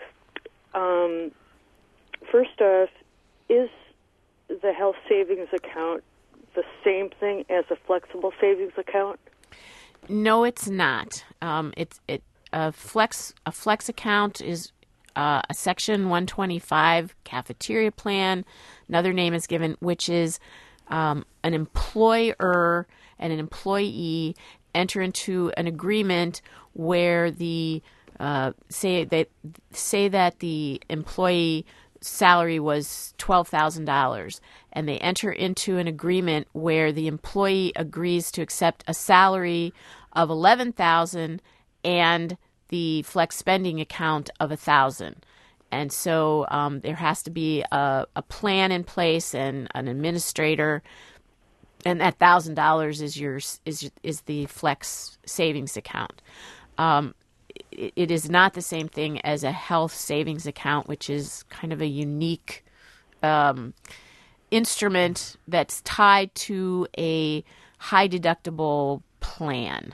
First off, is the health savings account the same thing as a flexible savings account? No, it's not. A flex account is a Section 125 cafeteria plan. Another name is given, which is an employer and an employee enter into an agreement where the say that the employee salary was $12,000, and they enter into an agreement where the employee agrees to accept a salary of $11,000 and the flex spending account of $1,000. And so there has to be a plan in place and an administrator, and that $1,000 is the flex savings account. It is not the same thing as a health savings account, which is kind of a unique instrument that's tied to a high deductible plan.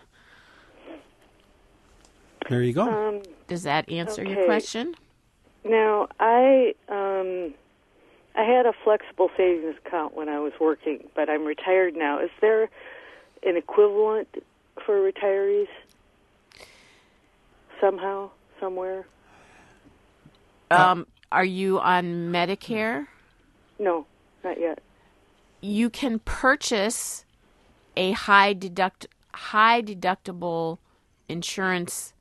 There you go. Does that answer your question? Now, I had a flexible savings account when I was working, but I'm retired now. Is there an equivalent for retirees somehow, somewhere? Are you on Medicare? No, not yet. You can purchase a high deductible insurance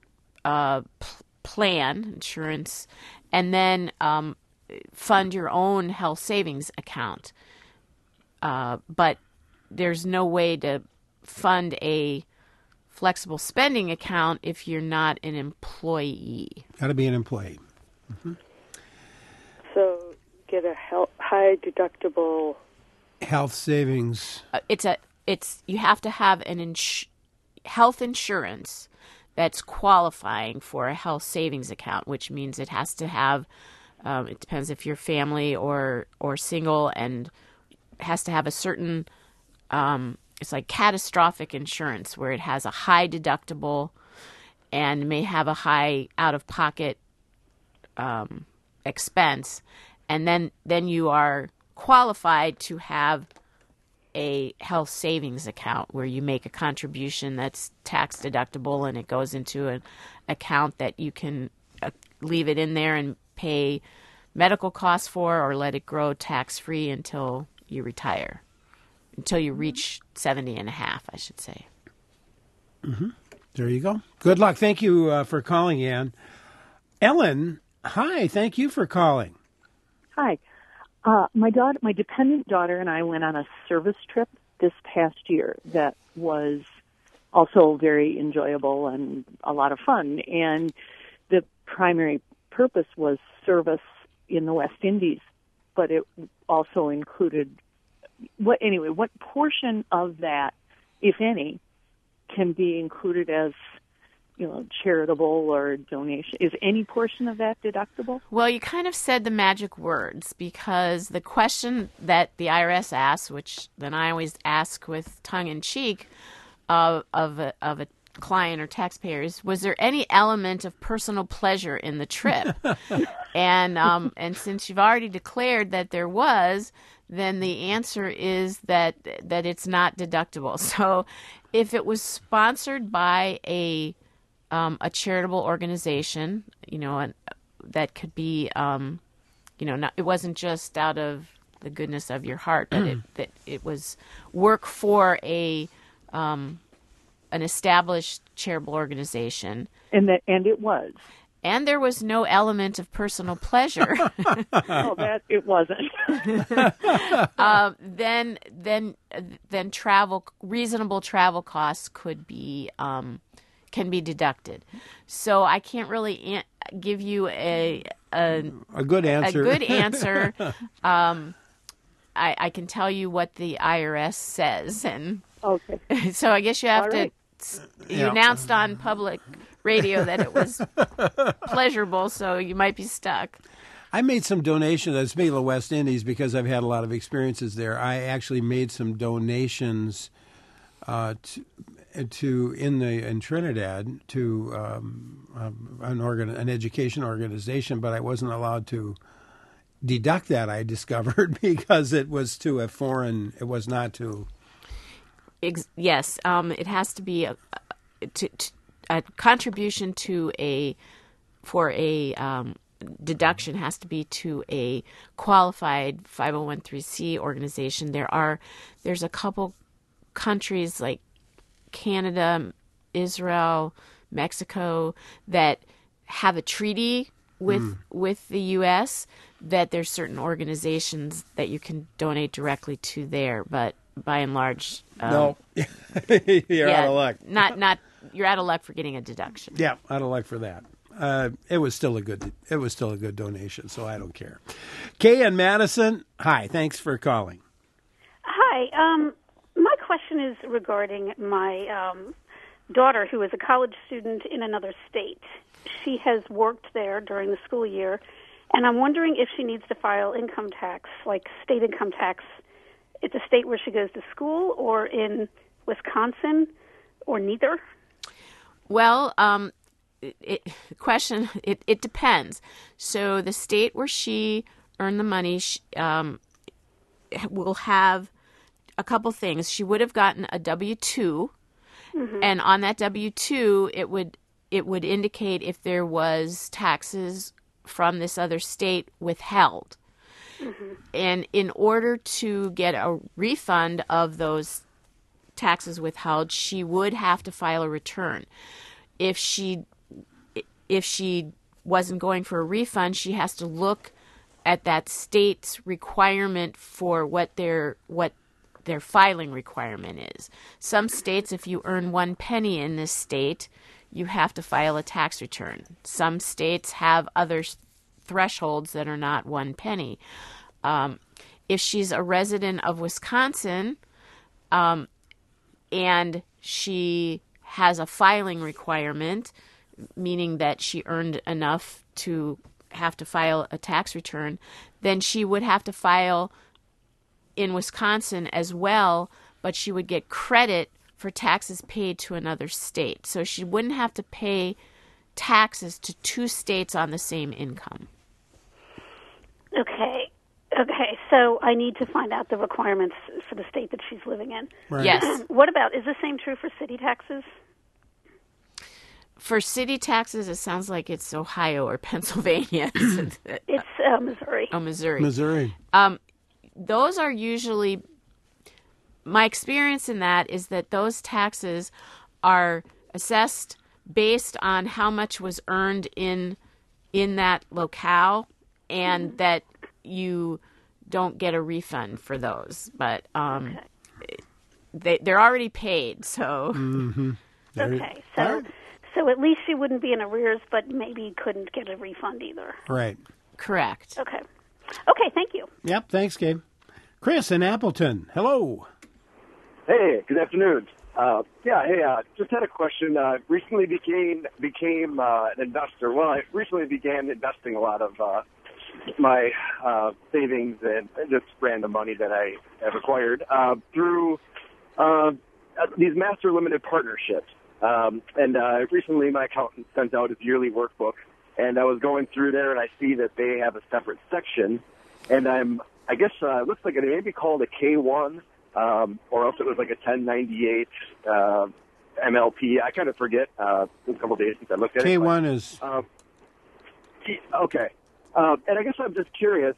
insurance, and then fund your own health savings account. But there's no way to fund a flexible spending account if you're not an employee. Got to be an employee. Mm-hmm. So get a high deductible health savings. You have to have an health insurance that's qualifying for a health savings account, which means it has to have, it depends if you're family or single, and has to have a certain, it's like catastrophic insurance where it has a high deductible and may have a high out-of-pocket expense. And then you are qualified to have a health savings account where you make a contribution that's tax deductible, and it goes into an account that you can leave it in there and pay medical costs for, or let it grow tax-free until you retire, until you reach 70 and a half, I should say. Mm-hmm. There you go. Good luck. Thank you for calling, Ann. Ellen, hi. Thank you for calling. Hi. My dependent daughter and I went on a service trip this past year that was also very enjoyable and a lot of fun. And the primary purpose was service in the West Indies, but it also included what portion of that, if any, can be included as charitable or donation? Is any portion of that deductible? Well, you kind of said the magic words, because the question that the IRS asks, which then I always ask with tongue-in-cheek of a client or taxpayer, is, was there any element of personal pleasure in the trip? And since you've already declared that there was, then the answer is that it's not deductible. So if it was sponsored by a charitable organization, and that could be, it wasn't just out of the goodness of your heart, but that it was work for an established charitable organization, and it was, and there was no element of personal pleasure. Oh, that it wasn't. Then reasonable travel costs can be deducted. So I can't really give you a good answer. A good answer. I can tell you what the IRS says, and okay. So I guess you have to. You announced on public radio that it was pleasurable, so you might be stuck. I made some donations. Speaking of the West Indies, because I've had a lot of experiences there, I actually made some donations in Trinidad to an education organization, but I wasn't allowed to deduct that, I discovered, because it was to a foreign. It was not to. Yes, it has to be a contribution to a deduction has to be to a qualified 501(c)(3) organization. There's a couple countries like Canada, Israel, Mexico that have a treaty with the U.S. that there's certain organizations that you can donate directly to there, but by and large, no, you're out of luck. Not you're out of luck for getting a deduction. Yeah, out of luck for that. It was still a good donation, so I don't care. Kay and Madison, hi. Thanks for calling. Hi. My question is regarding my daughter, who is a college student in another state. She has worked there during the school year, and I'm wondering if she needs to file income tax, like state income tax, at the state where she goes to school, or in Wisconsin, or neither. Well, it depends. So the state where she earned the money will have a couple things. She would have gotten a W-2, and on that W-2, it would indicate if there was taxes from this other state withheld. And in order to get a refund of those taxes withheld, she would have to file a return. If she wasn't going for a refund, she has to look at that state's requirement for what their filing requirement is. Some states, if you earn 1 penny in this state, you have to file a tax return. Some states have other thresholds that are not 1 penny. If she's a resident of Wisconsin, and she has a filing requirement, meaning that she earned enough to have to file a tax return, then she would have to file in Wisconsin as well, but she would get credit for taxes paid to another state. So she wouldn't have to pay taxes to 2 states on the same income. Okay, so I need to find out the requirements for the state that she's living in. Right. Yes. What about, is the same true for city taxes? For city taxes, it sounds like it's Ohio or Pennsylvania. It's Missouri. Oh, Missouri. Missouri. Those are usually, my experience in that is that those taxes are assessed based on how much was earned in that locale, and that you don't get a refund for those. But they're already paid, so. Okay, so at least she wouldn't be in arrears, but maybe couldn't get a refund either. Right. Correct. Okay, thank you. Yep, thanks, Gabe. Chris in Appleton, hello. Hey, good afternoon. Just had a question. Recently became an investor. Well, I recently began investing a lot of my savings and just random money that I have acquired through these master limited partnerships. Recently my accountant sent out his yearly workbook, and I was going through there, and I see that they have a separate section, and I guess it looks like it may be called a K1, or else it was like a 1098 MLP. I kind of forget. It's been a couple of days since I looked at K1 is... Okay. And I guess I'm just curious,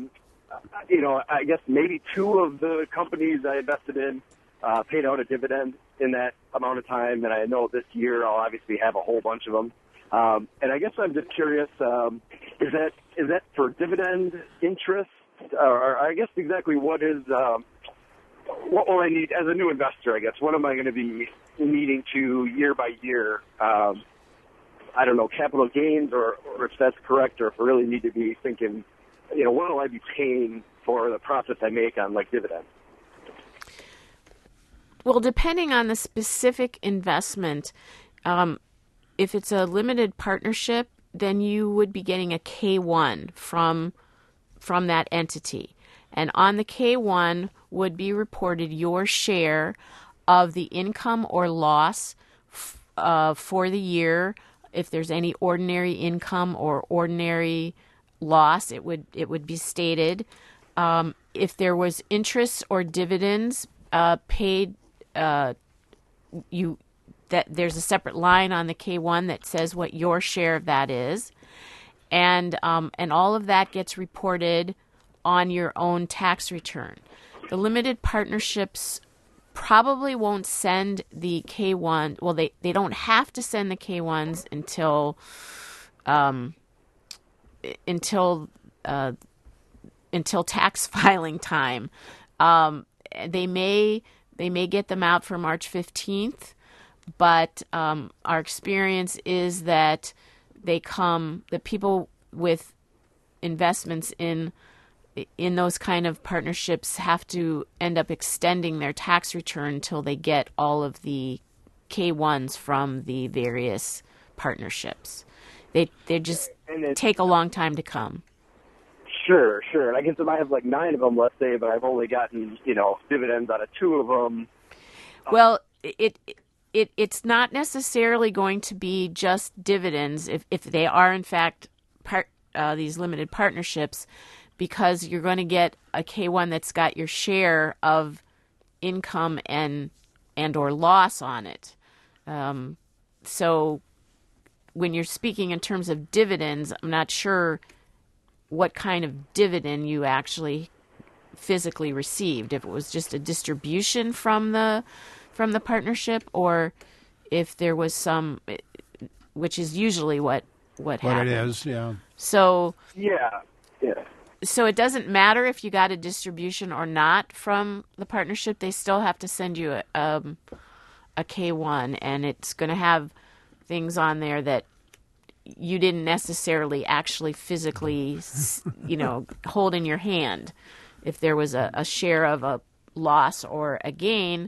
I guess maybe 2 of the companies I invested in paid out a dividend in that amount of time, and I know this year I'll obviously have a whole bunch of them. And I guess I'm just curious, is that for dividend interest, or I guess exactly what will I need as a new investor, I guess? What am I going to be needing to year by year? I don't know, capital gains, or if that's correct, or if I really need to be thinking, what will I be paying for the profits I make on, like, dividends? Well, depending on the specific investment, if it's a limited partnership, then you would be getting a K1 from that entity. And on the K1 would be reported your share of the income or loss for the year. If there's any ordinary income or ordinary loss, it would be stated. If there was interest or dividends paid, there's a separate line on the K1 that says what your share of that is, and all of that gets reported on your own tax return. The limited partnerships probably won't send the K1. Well, they don't have to send the K1s until until tax filing time. They may get them out for March 15th, but our experience is that the people with investments in those kind of partnerships have to end up extending their tax return until they get all of the K-1s from the various partnerships. They just take a long time to come. Sure. And I guess if I have like 9 of them, let's say, but I've only gotten, dividends out of 2 of them. Well, it's not necessarily going to be just dividends if they are in fact these limited partnerships, because you're going to get a K-1 that's got your share of income and or loss on it. So when you're speaking in terms of dividends, I'm not sure what kind of dividend you actually physically received. If it was just a distribution from the partnership, or if there was some, which is usually what happens. What it is, yeah. So yeah. So it doesn't matter if you got a distribution or not from the partnership. They still have to send you a K-1, and it's going to have things on there that you didn't necessarily actually physically, hold in your hand. If there was a share of a loss or a gain,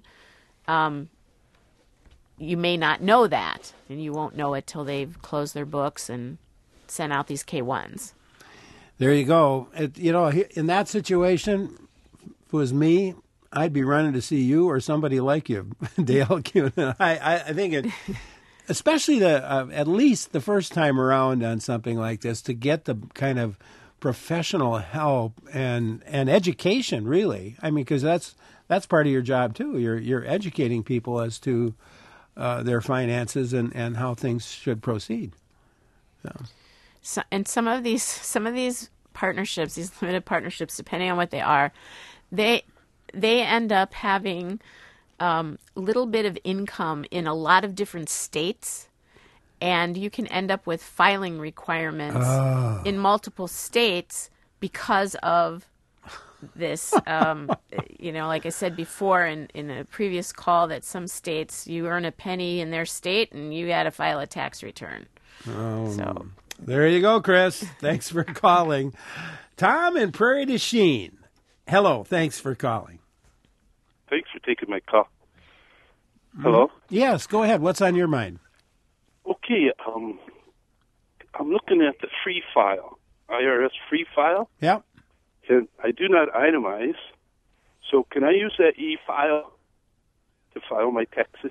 you may not know that, and you won't know it till they've closed their books and sent out these K-1s. There you go. In that situation, if it was me, I'd be running to see you or somebody like you, Dale. I think it, especially at least the first time around on something like this, to get the kind of professional help and education, really. I mean, because that's part of your job too. You're educating people as to their finances and how things should proceed. So, and some of these partnerships, these limited partnerships, depending on what they are, they end up having a little bit of income in a lot of different states, and you can end up with filing requirements in multiple states because of this. Like I said before in a previous call, that some states you earn a penny in their state and you got to file a tax return. So there you go, Chris. Thanks for calling. Tom in Prairie du Chien. Hello. Thanks for calling. Thanks for taking my call. Hello? Yes, go ahead. What's on your mind? Okay. I'm looking at the free file, IRS free file. Yeah. And I do not itemize. So can I use that e-file to file my taxes?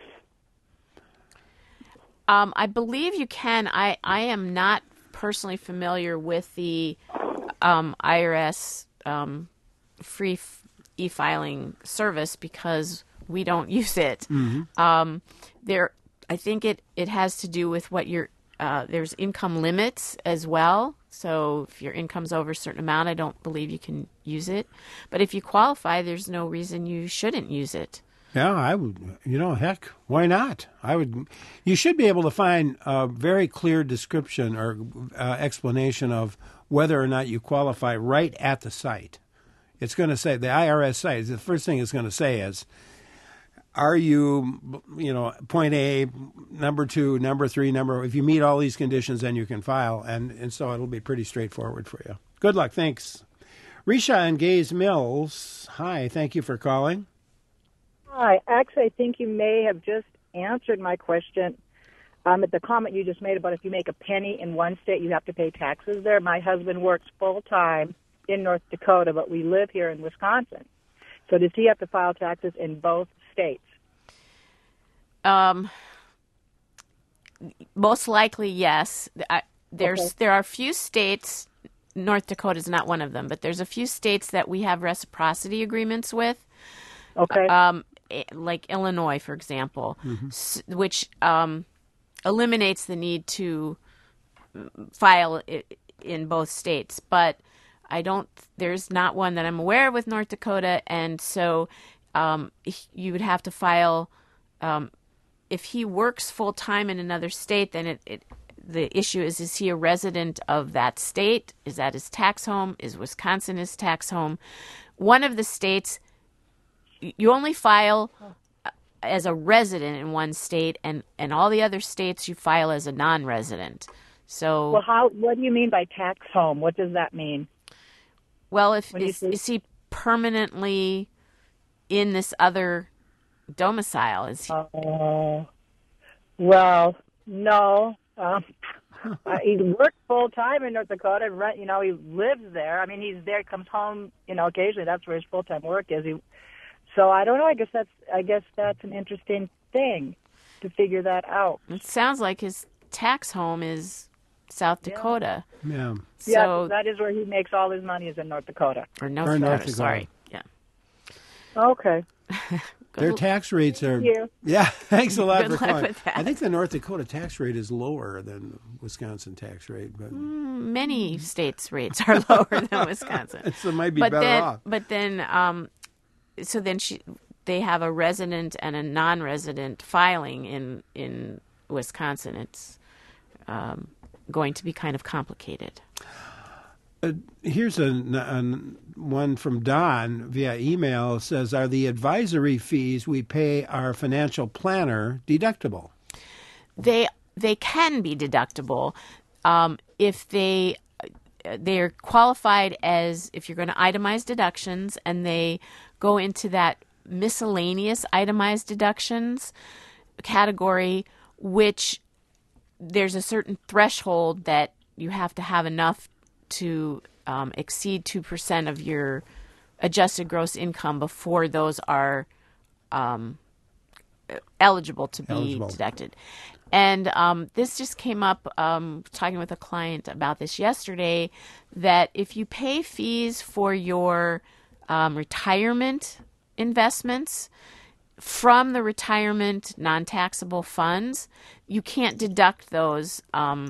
I believe you can. I am not personally familiar with the IRS free e-filing service because we don't use it. Mm-hmm. I think it has to do with what there's income limits as well. So if your income's over a certain amount, I don't believe you can use it. But if you qualify, there's no reason you shouldn't use it. Yeah, I would. Heck, why not? You should be able to find a very clear description or explanation of whether or not you qualify right at the site. It's going to say, the IRS site, the first thing it's going to say is, are you, point A, number 2, number 3, if you meet all these conditions, then you can file. And so it'll be pretty straightforward for you. Good luck. Thanks. Risha in Gays Mills. Hi. Thank you for calling. Hi. Actually, I think you may have just answered my question. The comment you just made about if you make a penny in one state, you have to pay taxes there. My husband works full-time in North Dakota, but we live here in Wisconsin. So does he have to file taxes in both states? Most likely, yes. There are a few states, North Dakota is not one of them, but there's a few states that we have reciprocity agreements with. Okay. Like Illinois, for example, which eliminates the need to file in both states. But there's not one that I'm aware of with North Dakota, and so you would have to file, if he works full-time in another state, then the issue is he a resident of that state? Is that his tax home? Is Wisconsin his tax home? One of the states, you only file as a resident in one state, and all the other states you file as a non-resident. So, well, what do you mean by tax home? What does that mean? Well, is he permanently in this other domicile? Is he? Well, no. He works full time in North Dakota. He lives there. I mean, he's there, comes home, occasionally. That's where his full time work is. So I don't know. I guess that's an interesting thing to figure that out. It sounds like his tax home is South Dakota. Yeah. So that is where he makes all his money, is in North Dakota. Or North Dakota. Sorry. Yeah. Okay. Their tax rates are. Thank you. Yeah, thanks a lot Good for luck calling. with that. I think the North Dakota tax rate is lower than the Wisconsin tax rate, but many states' rates are lower than Wisconsin. So it might be better off. But then, so then they have a resident and a non-resident filing in Wisconsin. It's going to be kind of complicated. Here's one from Don via email. Says, are the advisory fees we pay our financial planner deductible? They can be deductible if they're qualified as, if you're going to itemize deductions, and they go into that miscellaneous itemized deductions category, which there's a certain threshold that you have to have enough to exceed 2% of your adjusted gross income before those are eligible to be deducted. And this just came up, talking with a client about this yesterday, that if you pay fees for your retirement investments from the retirement non-taxable funds, you can't deduct those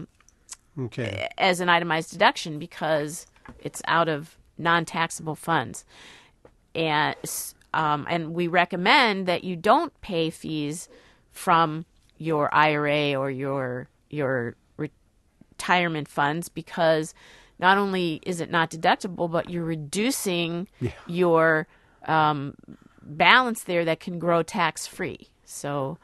as an itemized deduction because it's out of non-taxable funds. And we recommend that you don't pay fees from your IRA or your retirement funds, because not only is it not deductible, but you're reducing your balance there that can grow tax-free. So,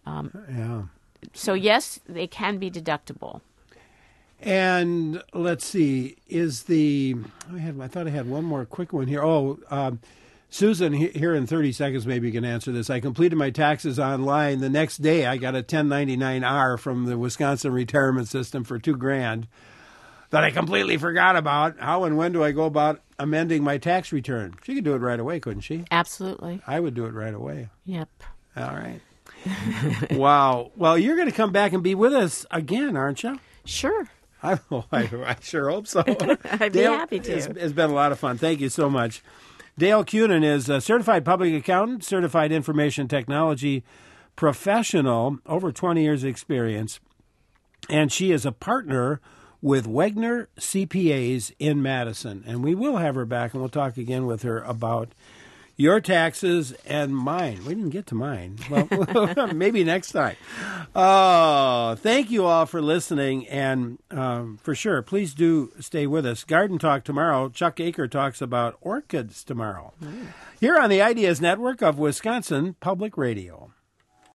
so yes, they can be deductible. And let's see, I thought I had one more quick one here. Susan, here in 30 seconds, maybe you can answer this. I completed my taxes online. The next day, I got a 1099-R from the Wisconsin retirement system for $2,000 that I completely forgot about. How and when do I go about amending my tax return? She could do it right away, couldn't she? Absolutely. I would do it right away. Yep. All right. Wow. Well, you're going to come back and be with us again, aren't you? Sure. I sure hope so. I'd be happy to. It's been a lot of fun. Thank you so much. Dale Kunin is a certified public accountant, certified information technology professional, over 20 years experience, and she is a partner with Wegner CPAs in Madison. And we will have her back, and we'll talk again with her about your taxes and mine. We didn't get to mine. Well, maybe next time. Thank you all for listening, and for sure, please do stay with us. Garden Talk tomorrow. Chuck Aker talks about orchids tomorrow. Here on the Ideas Network of Wisconsin Public Radio.